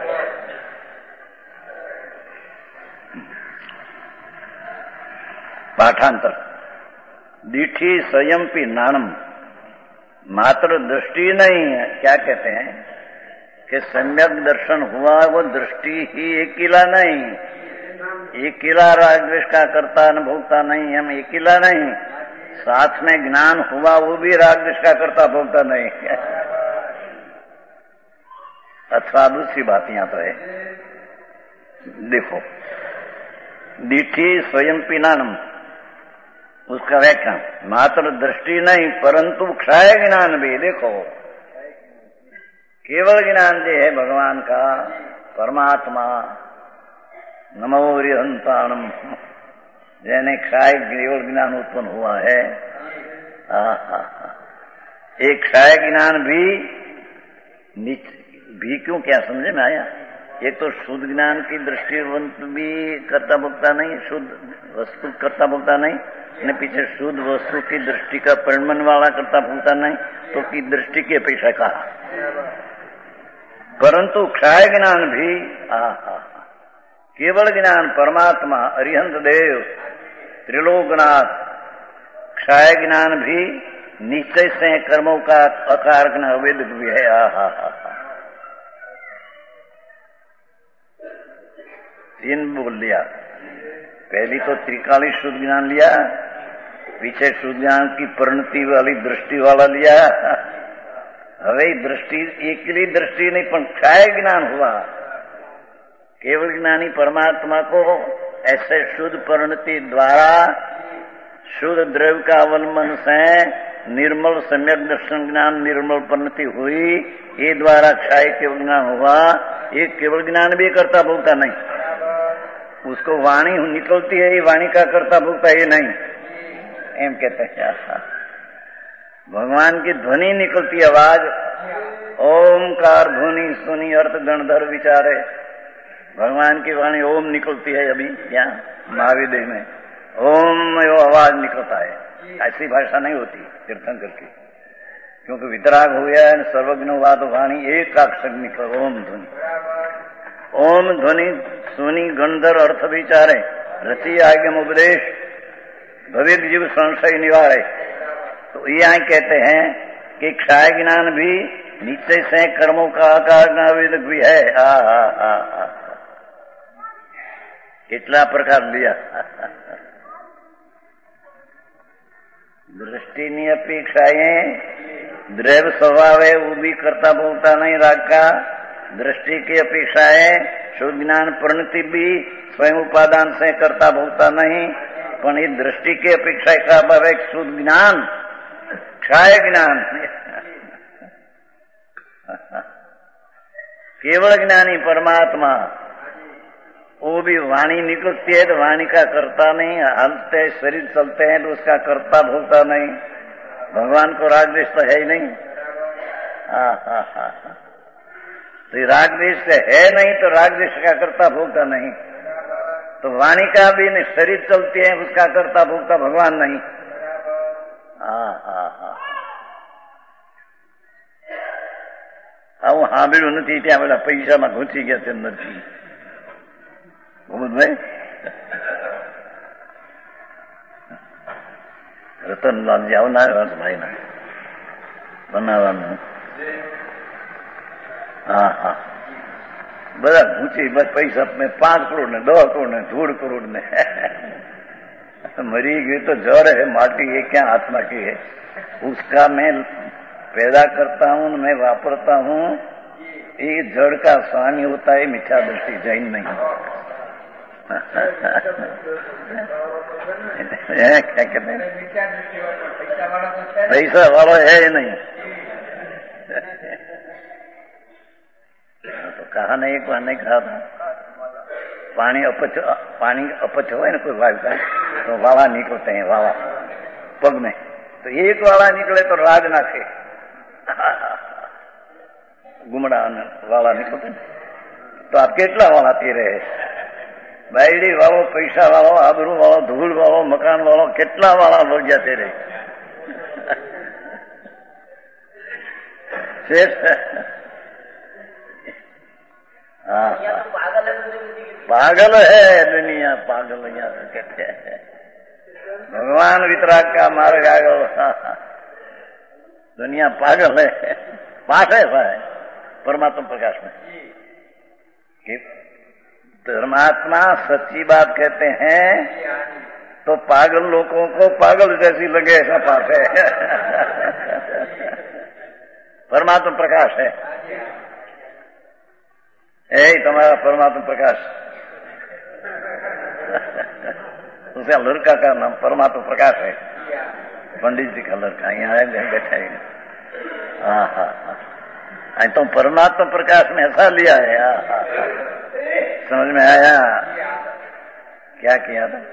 पाठांतर। दीठी संयम पी नाणम, मात्र दृष्टि नहीं है। क्या कहते हैं कि सम्यक दर्शन हुआ, वो दृष्टि ही एकिला नहीं, एकिला राग द्वेष का करता न भोगता नहीं, हम एकिला नहीं, साथ में ज्ञान हुआ वो भी राग द्वेष का करता भोगता नहीं। अथवा दूसरी बात यहां तो है, देखो दिठी स्वयं पिनानम, उसका व्याख्यान मात्र दृष्टि नहीं परंतु क्षय ज्ञान भी। देखो केवल ज्ञान जो है भगवान का, परमात्मा नमो हरिहंताणम, जैने क्षय केवल ज्ञान उत्पन्न हुआ है। एक क्षय ज्ञान भी क्यों, क्या समझे में आया? एक तो शुद्ध ज्ञान की दृष्टिवंत भी कर्ता भोक्ता नहीं, शुद्ध वस्तु कर्ता भोक्ता नहीं, ने पीछे शुद्ध वस्तु की दृष्टि का परिणमन वाला कर्ता भोक्ता नहीं, तो की दृष्टि की अपेक्षा कहा। परंतु क्षय ज्ञान भी केवल ज्ञान परमात्मा अरिहंत देव त्रिलोकनाथ, क्षय ज्ञान भी निश्चय से कर्मों का अकारक न अवैध भी है। तीन बोल लिया, पहली तो त्रिकाली शुद्ध ज्ञान लिया, पीछे शुद्ध ज्ञान की परिणति वाली दृष्टि वाला लिया। हवे दृष्टि एकली दृष्टि नहीं पण क्षय ज्ञान हुआ। केवल ज्ञानी परमात्मा को ऐसे शुद्ध परिणति द्वारा शुद्ध द्रव्य का अवलंबन से निर्मल सम्यक दर्शन ज्ञान निर्मल परिणति हुई, ये द्वारा क्षय केवल ज्ञान हुआ। ये केवल ज्ञान भी करता भोगता नहीं, उसको वाणी निकलती है, ये वाणी का करता भोगता ये नहीं, एम कहते हैं। भगवान की ध्वनि निकलती आवाज, ओमकार ध्वनि सुनी अर्थ गणधर विचारे। भगवान की वाणी ओम निकलती है अभी यहाँ महाविदेह में, ओम यो आवाज निकलता है। ऐसी भाषा नहीं होती तीर्थंकर की, क्योंकि वितराग हो गया है, सर्वज्ञ हुआ तो वाणी एक अक्षर निकल, ओम ध्वनि। ओम ध्वनि सुनी गणधर अर्थ विचारे, रति आज्ञम उपदेश भविक जीव संशय निवारे। तो यहाँ कहते हैं कि क्षय ज्ञान भी निश्चय से कर्मों का आकार नावेदक भी है। કેટલા પ્રકાર लिया। दृष्टिनी अपेक्षाएं द्रव्य स्वभाव है, वो भी करता बोलता नहीं राग का। दृष्टि की अपेक्षाएं शुद्ध ज्ञान परिणति भी स्वयं उपादान से करता भोगता नहीं, पण ये दृष्टि की अपेक्षा का भाव एक शुद्ध ज्ञान क्षय ज्ञान। केवल ज्ञानी परमात्मा, वो भी वाणी निकलती है तो वाणी का करता नहीं, हलते शरीर चलते हैं तो उसका करता भोगता नहीं। भगवान को राग द्वेष तो है ही नहीं। तो राग द्वेष से है नहीं तो राग द्वेष का करता भोगता नहीं। तो वाणी का भी नहीं, शरीर चलती है उसका करता भोगता भगवान नहीं। આવું સાંભળ્યું નથી, ત્યાં પેલા પૈસામાં ઘૂસી ગયા છે નથી ભાઈ। રતનલાલ આવનાર ભાઈ ના બનાવવાનું, બધા ઘૂંચી બસ પૈસા મેં 5 કરોડ ને 10 કરોડ ને 1.5 કરોડ ને मरी गई तो जड़ है, माटी है, क्या आत्मा की है। उसका मैं पैदा करता हूँ, मैं वापरता हूँ। ये जड़ का स्वामी होता है, मिथ्या दृष्टि जैन नहीं। क्या कहते हैं, पैसा वाला है नहीं। तो कहा नहीं, एक बार नहीं कहा था, पानी अपच हो ना कोई वायु का तो वाला निकलते हैं, वाला पग में। तो एक वाला निकले तो राग नाखे, गुमड़ा वाला निकलते। तो आप કેટલા वाला तीरे, बायडी वालों, पैसा वालों, आबरू वालों, धूल वालों, मकान वालों, કેટલા वाला लोग जाते रहे। पागल है दुनिया, पागल यहाँ कहते हैं। भगवान वितराग का मार्ग आ गया, दुनिया पागल है। पाठ ऐसा है परमात्मा प्रकाश में कि परमात्मा सच्ची बात कहते हैं तो पागल लोगों को पागल जैसी लगे ऐसा पाठ है। परमात्मा प्रकाश है, यही तुम्हारा परमात्मा प्रकाश। उसका लड़का का नाम परमात्मा प्रकाश है, पंडित जी का लड़का यहाँ है बैठा है। हाँ हाँ हाँ, तो परमात्मा प्रकाश में ऐसा लिया है। हाँ समझ में आया क्या किया था?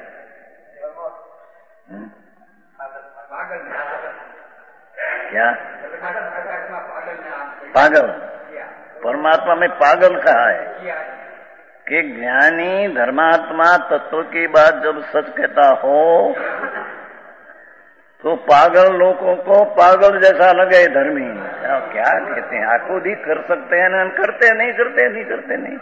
क्या पागल? परमात्मा में पागल कहा है कि ज्ञानी धर्मात्मा तत्व की बात जब सच कहता हो तो पागल लोगों को पागल जैसा लगे धर्मी। क्या कहते हैं, आंखों दी कर सकते हैं ना, करते नहीं करते नहीं करते नहीं।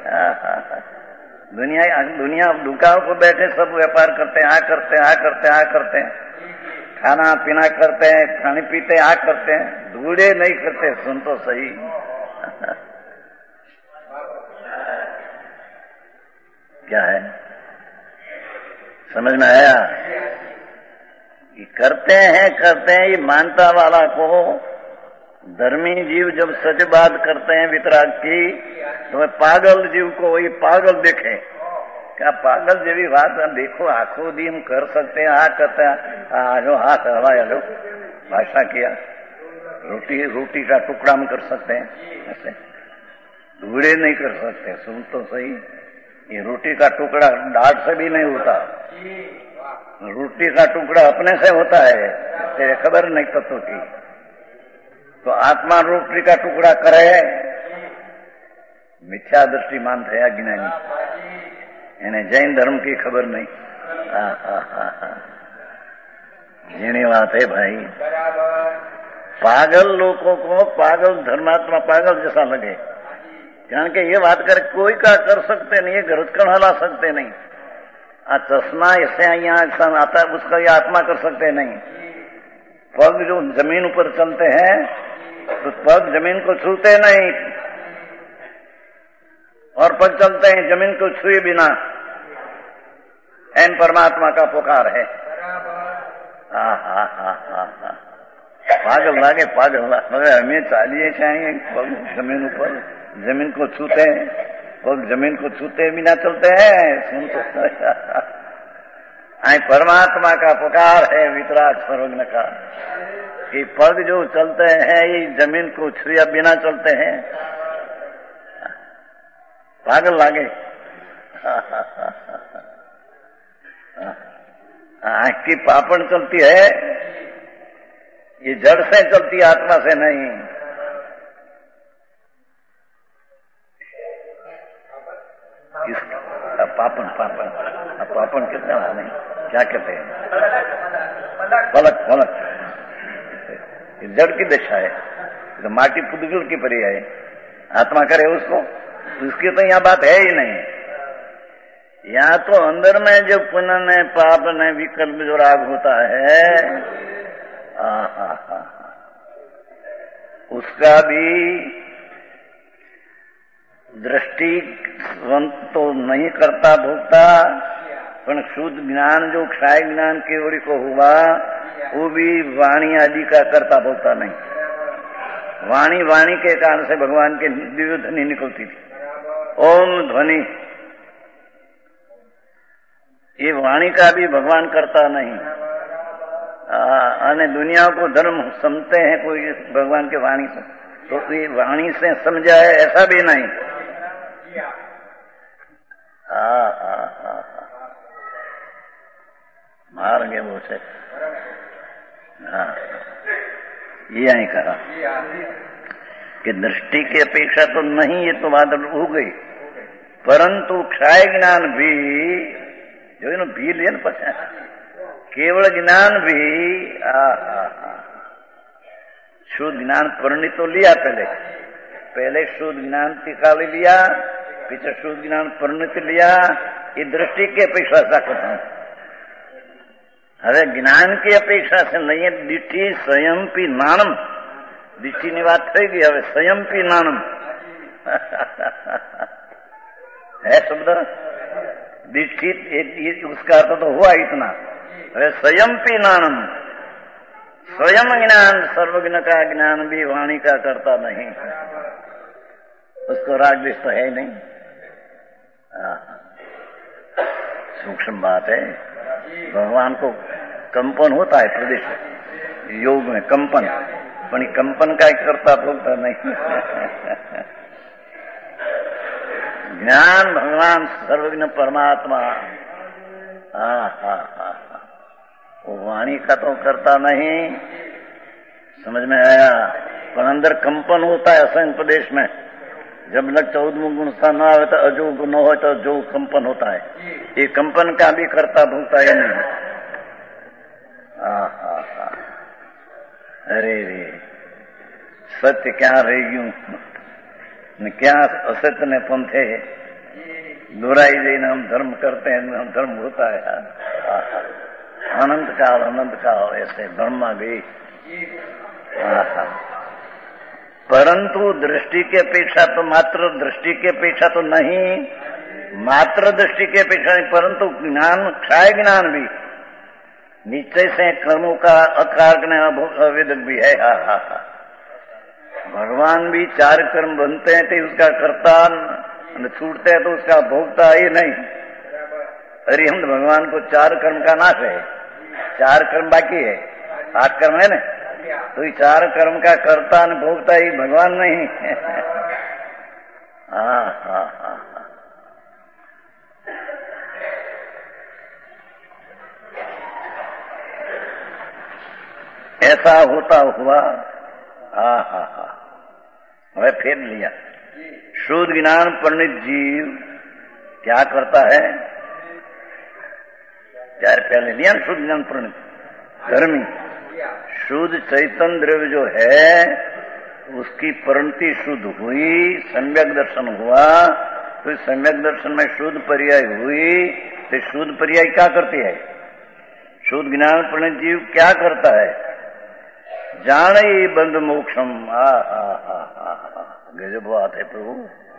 दुनिया दुकान को बैठे सब व्यापार करते हैं, करते हैं, खाना पीना करते हैं, खाने पीते करते हैं, धूड़े नहीं करते। सुन तो सही। क्या है, समझ में आया? ये करते हैं ये मानता वाला को धर्मी जीव जब सच बात करते हैं वितराग की, तो पागल जीव को वही पागल देखे। क्या पागल जीवी बात देखो, आंखों दी हम कर सकते हैं, करते हैं, आजो हाथ हवाया लो, भाषा किया, रोटी का टुकड़ा हम कर सकते हैं, ऐसे धूड़े नहीं कर सकते। सुन तो सही, ये रोटी का टुकड़ा डांट से भी नहीं होता, रोटी का टुकड़ा अपने से होता है, तेरे खबर नहीं तत्व की। तो आत्मा रोटी का टुकड़ा करे, मिथ्या दृष्टि मानते हैं अज्ञानी, इन्हें जैन धर्म की खबर नहीं। जीने बात है भाई। पागल लोगों को पागल धर्मात्मा पागल जैसा लगे, जान के ये बात कर कोई का कर सकते नहीं, गरजकण हला सकते नहीं। चश्मा ऐसे यहाँ आता है, उसका ये आत्मा कर सकते नहीं। पग जो जमीन ऊपर चलते हैं तो पग जमीन को छूते नहीं, और पग चलते हैं जमीन को छुए बिना। एन परमात्मा का पुकार है। पागल लागे, पागल लागे। हमें चाहिए पग जमीन ऊपर, जमीन को छूते हैं, पग जमीन को छूते बिना चलते हैं। सुन तो परमात्मा का पुकार है वितराग सर्वज्ञ का कि पग जो चलते हैं ये जमीन को छुए बिना चलते हैं। पागल लागे। आंख की पापड़ चलती है, ये जड़ से चलती, आत्मा से नहीं। पापड़ कितना नहीं, क्या कहते हैं, पलक। ये जड़ की दशा है, तो माटी पुदगल की परी है। आत्मा करे उसको, उसकी तो यहाँ बात है ही नहीं। यहाँ तो अंदर में जो पुण्य पाप ने विकल्प जो राग होता है, उसका भी दृष्टि तो नहीं करता भोगता, पर शुद्ध ज्ञान जो क्षय ज्ञान केवड़ी को हुआ वो भी वाणी आदि का करता भोगता नहीं। वाणी के कारण से भगवान के दिव्य ध्वनि निकलती थी, ओम ध्वनि। ये वाणी का भी भगवान करता नहीं। अने दुनिया को धर्म समझते हैं कोई भगवान के वाणी से, तो ये वाणी से समझा है ऐसा भी नहीं। मार गए वो से। ये यही कहा कि दृष्टि की अपेक्षा तो नहीं, ये तो बात हो गई, परंतु क्षय ज्ञान भी जो इन भी लिया ना पता, केवल ज्ञान भी शुद्ध ज्ञान परिणित तो लिया। पहले शुद्ध ज्ञान टीका लिया, पीछे शुद्ध ज्ञान परिणित लिया। ये दृष्टि की अपेक्षा से करता हूं। હવે જ્ઞાન की अपेक्षा से नहीं है। दिठी स्वयं पी नानम, दिठी ની વાત થઈ ગઈ, હવે स्वयं पी नानम है शब्द। दिठी उसका अर्थ तो हुआ इतना, वे स्वयं भी ज्ञानम, स्वयं ज्ञान, सर्वज्ञ का ज्ञान भी वाणी का करता नहीं, उसको राग द्वेष तो है ही नहीं। सूक्ष्म बात है। भगवान को कंपन होता है प्रदेश योग में, कंपन, पण कंपन का करता भोगता नहीं। ज्ञान भगवान सर्वज्ञ परमात्मा, वो वाणी का तो करता नहीं, समझ में आया। पर अंदर कंपन होता है असंग प्रदेश में। जब लग 14 गुण स्थान आवे तो अजो गुण हो तो जो कंपन होता है, ये कंपन का भी करता भोगता है नहीं। अरे रे, सत्य क्या रह गયું, क्या असत्य ने पंथे दोराई जैन हम धर्म करते हैं, हम धर्म होता है। अनंत काल ऐसे ब्रह्मा भी। परंतु दृष्टि की अपेक्षा तो, मात्र दृष्टि की अपेक्षा तो नहीं, मात्र दृष्टि की अपेक्षा नहीं, परंतु ज्ञान, क्षय ज्ञान भी, निश्चय से कर्मों का अकारक अवेदक भी है। भगवान भी 4 कर्म बनते हैं तो उसका कर्ता, छूटते हैं तो उसका भोगता ही नहीं। अरे हम भगवान को 4 कर्म का नाश है, 4 कर्म बाकी है, 8 कर्म है ना, तो ये 4 कर्म का कर्ता न भोगता ही भगवान नहीं। ऐसा होता हुआ वह फेर लिया। शुद्ध ज्ञान परिणित जीव क्या करता है? चार पहले लिया ना, शुद्ध ज्ञान परिणित धर्मी, शुद्ध चैतन्य द्रव्य जो है उसकी परिणति शुद्ध हुई, सम्यक दर्शन हुआ, तो सम्यक दर्शन में शुद्ध पर्याय हुई, तो शुद्ध पर्याय क्या करती है? शुद्ध ज्ञान परिणित जीव क्या करता है? जाने बंध मोक्षम। गजब बात है प्रभु।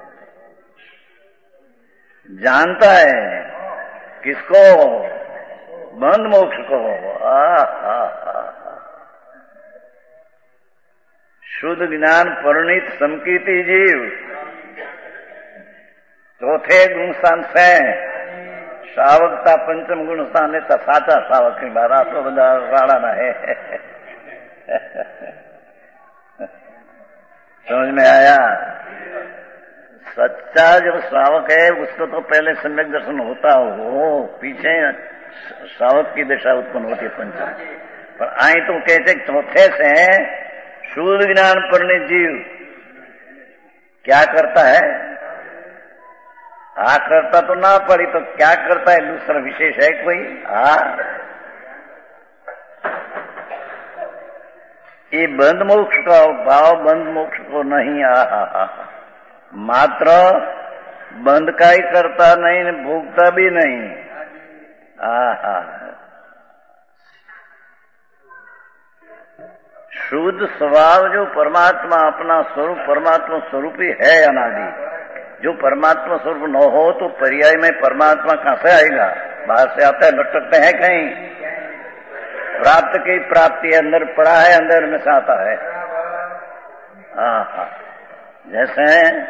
जानता है किसको? बंध मोक्ष को। शुद्ध ज्ञान परिणित संकीर्ति जीव चौथे गुण स्थान से श्रावकता पंचम गुण स्थान लेता साचा श्रावक की बात तो बदा राड़ा ना है। समझ में आया? सच्चा जब श्रावक है उसको तो पहले सम्यक दर्शन होता हो, पीछे श्रावक की दशा उत्पन्न होती है पंचम। पर आई तो कहते चौथे से शुद्ध ज्ञान परिणित जीव क्या करता है? करता तो ना पड़ी तो क्या करता है? दूसरा विशेष है कोई? ये बंध मोक्ष का भाव बंध मोक्ष को नहीं। मात्र बंध का ही करता नहीं, भोगता भी नहीं। शुद्ध स्वभाव जो परमात्मा अपना स्वरूप परमात्मा स्वरूप ही है अनादि। जो परमात्मा स्वरूप न हो तो पर्याय में परमात्मा कहां से आएगा? बाहर से आता है, लटकते हैं कहीं। प्राप्त की प्राप्ति अंदर पड़ा है, अंदर में से आता है। जैसे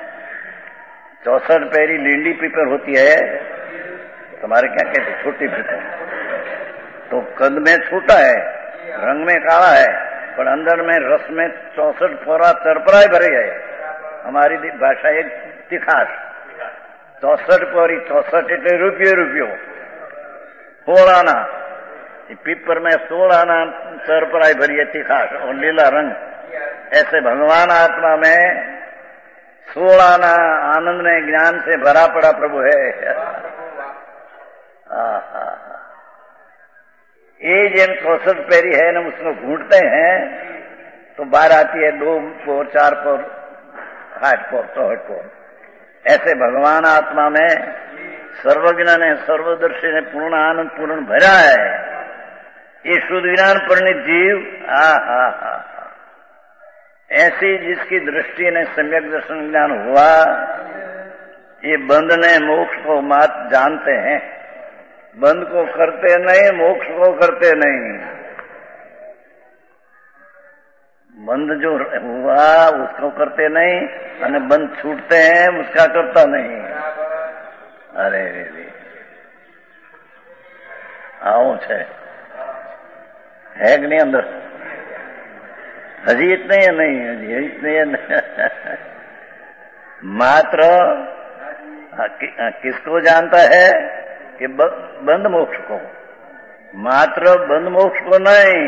64 पैरी लींडी पीपर होती है, तुम्हारे क्या कहते? छोटी पीपर। तो कद में छोटा है, रंग में काला है, पर अंदर में रस में 64 फोरा चरपराई भरी है। हमारी भाषा एक तिखास 64 पोरी 64 એટલે રૂપિયો પોળાના पीपर में 16 चरपराई भरी है तिखास और लीला रंग। ऐसे भगवान आत्मा में 16 आनंद में ज्ञान से भरा पड़ा प्रभु है। ये जिन 64 पैरी है ना उसको घूंटते हैं तो बाहर आती है 2 पोर 4 पोर 8 पोर 64 पोर। ऐसे भगवान आत्मा में सर्वज्ञ ने सर्वदर्शी ने पूर्ण आनंद पूर्ण भरा है। ये शुद्ध ज्ञान परिणित जीव ऐसी जिसकी दृष्टि ने सम्यक दर्शन ज्ञान हुआ, ये बंधने मोक्ष को मात जानते हैं। बंध को करते नहीं, मोक्ष को करते नहीं। बंध जो हुआ उसको करते नहीं, અને बंध छूटते हैं उसका करता नहीं। अरे रे આવું છે कि नहीं अंदर? हजी इतने ही नहीं, हजी इतने मात्र किसको जानता है कि बंध मोक्ष को, मात्र बंध मोक्ष को नहीं।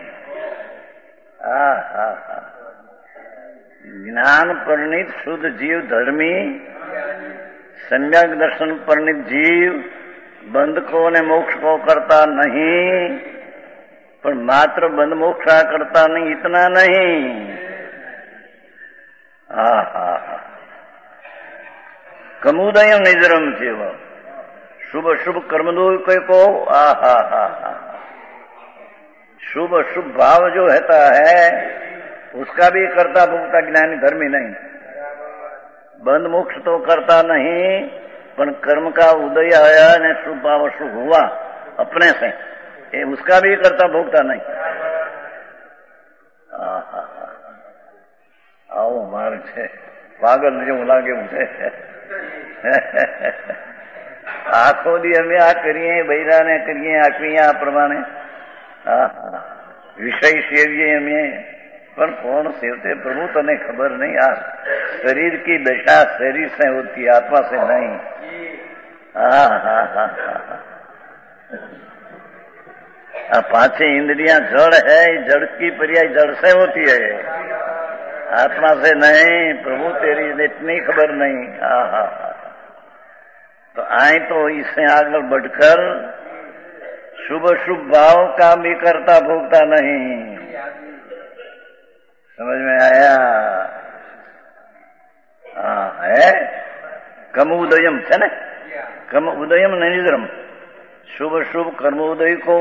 ज्ञान परिणित शुद्ध जीव धर्मी, सम्यक दर्शन परिणित जीव बंध को ने मोक्ष को करता नहीं, पर मात्र बंध मोक्षा करता नहीं, इतना नहीं। कमुदय निजरम सेव शुभ शुभ कर्मदो को शुभ शुभ भाव जो रहता है उसका भी करता भोगता ज्ञानी धर्मी नहीं। बंध मोक्ष तो करता नहीं, पर कर्म का उदय आया ने शुभ भाव शुभ हुआ अपने से, ये उसका भी करता भोगता नहीं। आओ मार्ग है पागल जो लागे मुझे आखो दी અમે આ કરીએ, બૈરાને કરીએ, આકરીએ આ પ્રમાણે વિષય સેવીએ અમે, પણ કોણ સેવते प्रभु तने खबर नहीं। आ शरीर की दशा शरीर से होती है, आत्मा से नहीं। पांचें इंद्रियां जड़ है, जड़ की पर्याय जड़ से होती है, आत्मा से नहीं। प्रभु तेरी इतनी खबर नहीं। तो आए तो इससे आगे बढ़कर शुभ शुभ भाव का भी करता भोगता नहीं। समझ में आया? है कम उदयम है ना, कम उदयम निजरम शुभ शुभ कर्मोदय को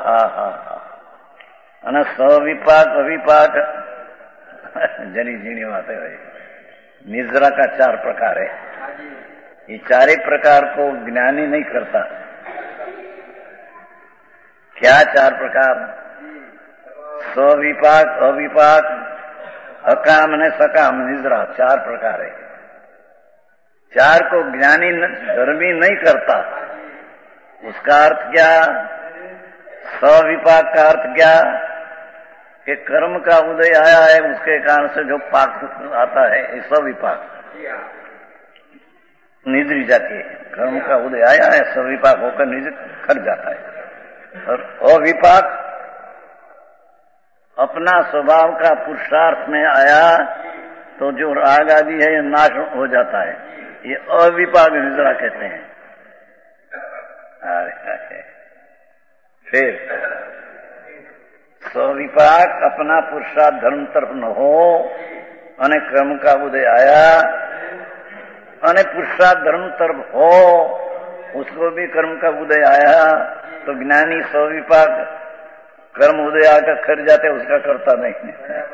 અને सविपाक अविपाक जनी जीनी बातें भाई। निजरा का 4 प्रकार है, ये 4 प्रकार को ज्ञानी नहीं करता। क्या 4 प्रकार? सविपाक अविपाक अकाम ने सकाम निजरा 4 प्रकार है। 4 को ज्ञानी धर्मी नहीं करता। उसका अर्थ क्या? सविपाक का अर्थ क्या कि कर्म का उदय आया है उसके कारण से जो पाक आता है ये सविपाक निद्री जाती है। कर्म का उदय आया है सविपाक होकर निज खट जाता है। और अविपाक अपना स्वभाव का पुरुषार्थ में आया तो जो राग आदि है ये नाश हो जाता है, ये अविपाक निद्रा कहते हैं। फिर सविपाक अपना पुरुषार्थ धर्म तरफ न हो અને कर्म का उदय आया અને पुरुषार्थ धर्म तरफ हो, उसको भी कर्म का उदय आया तो ज्ञानी सविपाक कर्म उदय आकर खर जाते, उसका करता नहीं।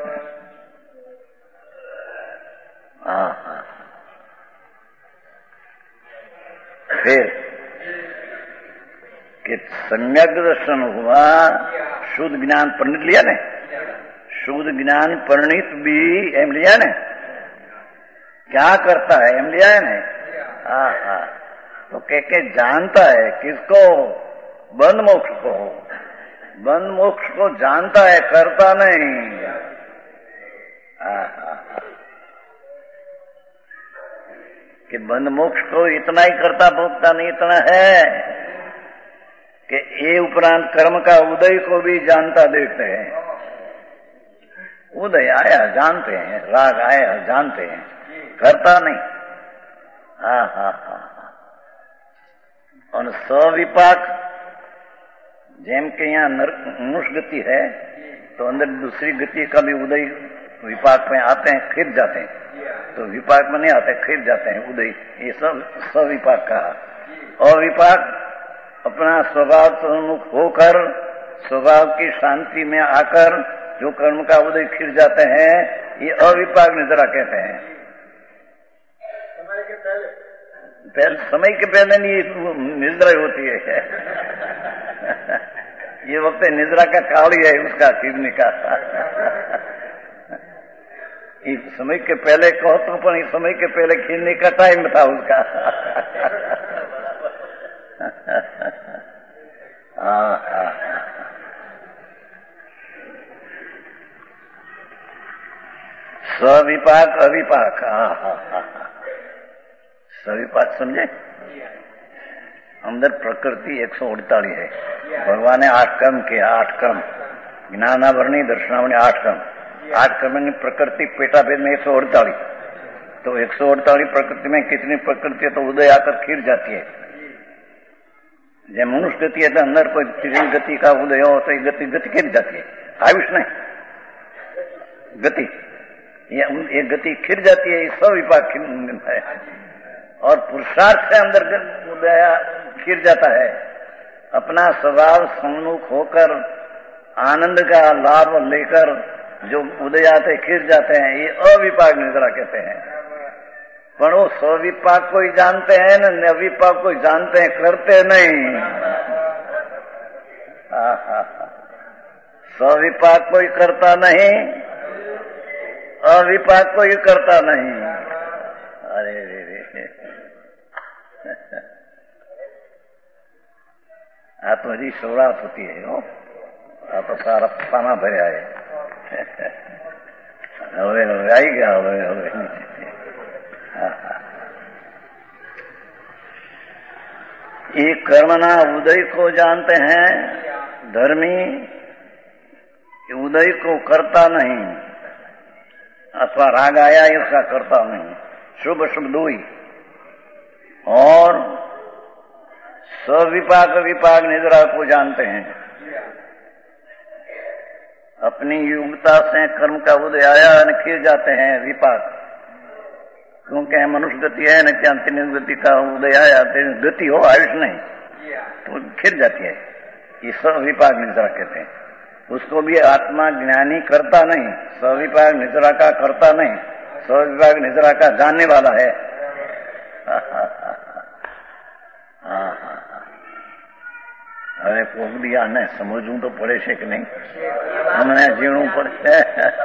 फिर कि सम्यक दर्शन हुआ, शुद्ध ज्ञान परिणित लिया ने, शुद्ध ज्ञान परिणित भी एम लिया ने, क्या करता है एम लिया है ने। तो के जानता है किसको? बंध मोक्ष को। बंध मोक्ष को जानता है, करता नहीं। कि बंध मोक्ष को इतना ही करता भोगता नहीं, इतना है कि ये उपरांत कर्म का उदय को भी जानता देखते हैं। उदय आया जानते हैं, राग आया जानते हैं, करता नहीं। और सविपाक जेम के यहाँ मनुष्य गति है तो अंदर दूसरी गति का भी उदय विपाक में आते हैं, खिर जाते हैं। तो विपाक में नहीं आते, खिर जाते हैं उदय, ये सब सविपाक का। अविपाक अपना स्वभाव तन्मुख होकर स्वभाव की शांति में आकर जो कर्म का उदय खिर जाते हैं, ये अविपाक निद्रा कहते हैं। पहले समय के पहले नहीं निद्रा होती है। ये वक्त निद्रा का कावड़ी है उसका खीरने का। इस समय के पहले कहो तो पर इस समय के पहले खीरने का टाइम था उसका। सविपाक अविपाक। सविपाक समझे? अंदर प्रकृति 148 है। भगवान ने 8 कर्म किया, 8 कर्म ज्ञानावरणी दर्शनावरणी 8 कर्म। 8 कर्म में प्रकृति पेटाभेद में 148। तो 148 प्रकृति में कितनी प्रकृति है? तो उदय आकर खीर जाती है। जब मनुष्य गति है तो अंदर कोई तीन गति का उदय हो तो गति खीर जाती है। आयुष नहीं, गति ये गति खिर जाती है। सब विपाक है और पुरुषार्थ से अंदर उदय खिर जाता है। अपना स्वभाव सम्मुख होकर आनंद का लाभ लेकर जो उदयाते खिर जाते हैं, ये अविपाक निद्रा कहते हैं। पर वो स्विपाक को ही जानते हैं न अविपाक को ही जानते हैं, करते नहीं। स्विपाक कोई करता नहीं, अविपाक को ही करता नहीं। अरे रे रे आ तो हजी शुरुआत होती है हो। आ तो सारा पाना भरे आए। હવે आई गया। હવે ये कर्मना उदय को जानते हैं धर्मी, उदय को करता नहीं अथवा राग आया इसका करता नहीं। शुभ शुभ दो ही। और सविपाक विपाक निद्रा को जानते हैं। अपनी योग्यता से कर्म का उदय आया न खिर जाते हैं विपाक, क्योंकि मनुष्य गति है न कि अंतिम गति का उदय आया गति हो, आयुष नहीं, तो खिर जाती है। ये सविपाक निद्रा कहते हैं। उसको भी आत्मा ज्ञानी करता नहीं, सविपाक निद्रा का करता नहीं, सविपाक निद्रा का जानने वाला है। હવે કોક દી આને સમજવું તો પડે છે કે નહીં? અમને જીણવું પડશે।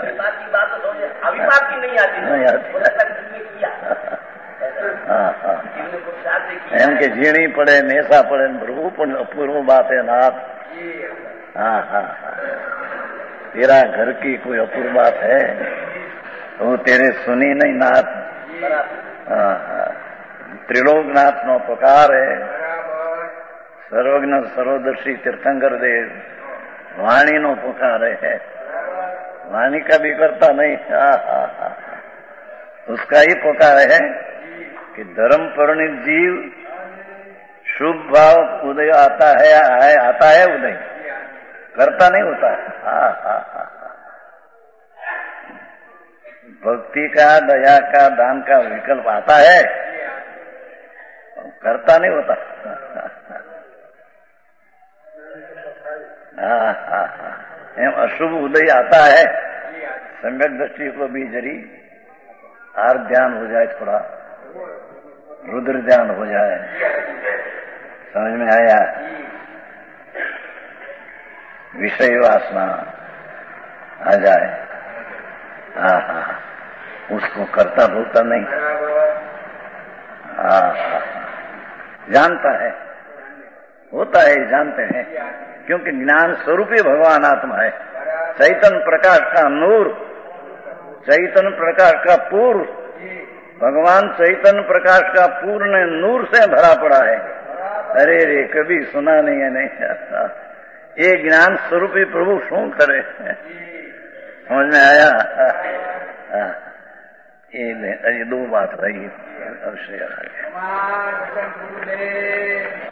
એમ કે ઝીણી પડે, નેસા પડે, પ્રભુ પણ અપૂર્વ बात है नाथ। हाँ, तेरा घर की कोई अपूर्व बात है तो तेरे सुनी नहीं नाथ। त्रिलोकनाथ नो पुकार है। सर्वज्ञ सर्वदर्शी तीर्थंकर देव वाणी नो पुकार है। वाणी का भी करता नहीं। उसका ही पुकार है कि धर्म परिणित जीव शुभ भाव उदय आता है उदय, करता नहीं होता। भक्ति का, दया का, दान का विकल्प आता है, करता नहीं होता। अशुभ उदय आता है। सम्यक दृष्टि को भी जरी आर ध्यान हो जाए, थोड़ा रुद्र ध्यान हो जाए, समझ में आया? विषय वासना आ जाए, उसको करता भूलता नहीं। जानता है, होता है, जानते हैं, क्योंकि ज्ञान स्वरूप ही भगवान आत्मा है। चैतन्य प्रकाश का नूर, चैतन्य प्रकाश का पूर्व, भगवान चैतन्य प्रकाश का पूर्ण नूर से भरा पड़ा है। अरे रे, कभी सुना नहीं है, नहीं। ये ज्ञान स्वरूप ही प्रभु शू करे, समझ में आया? ये 2 बात रही। अवश्य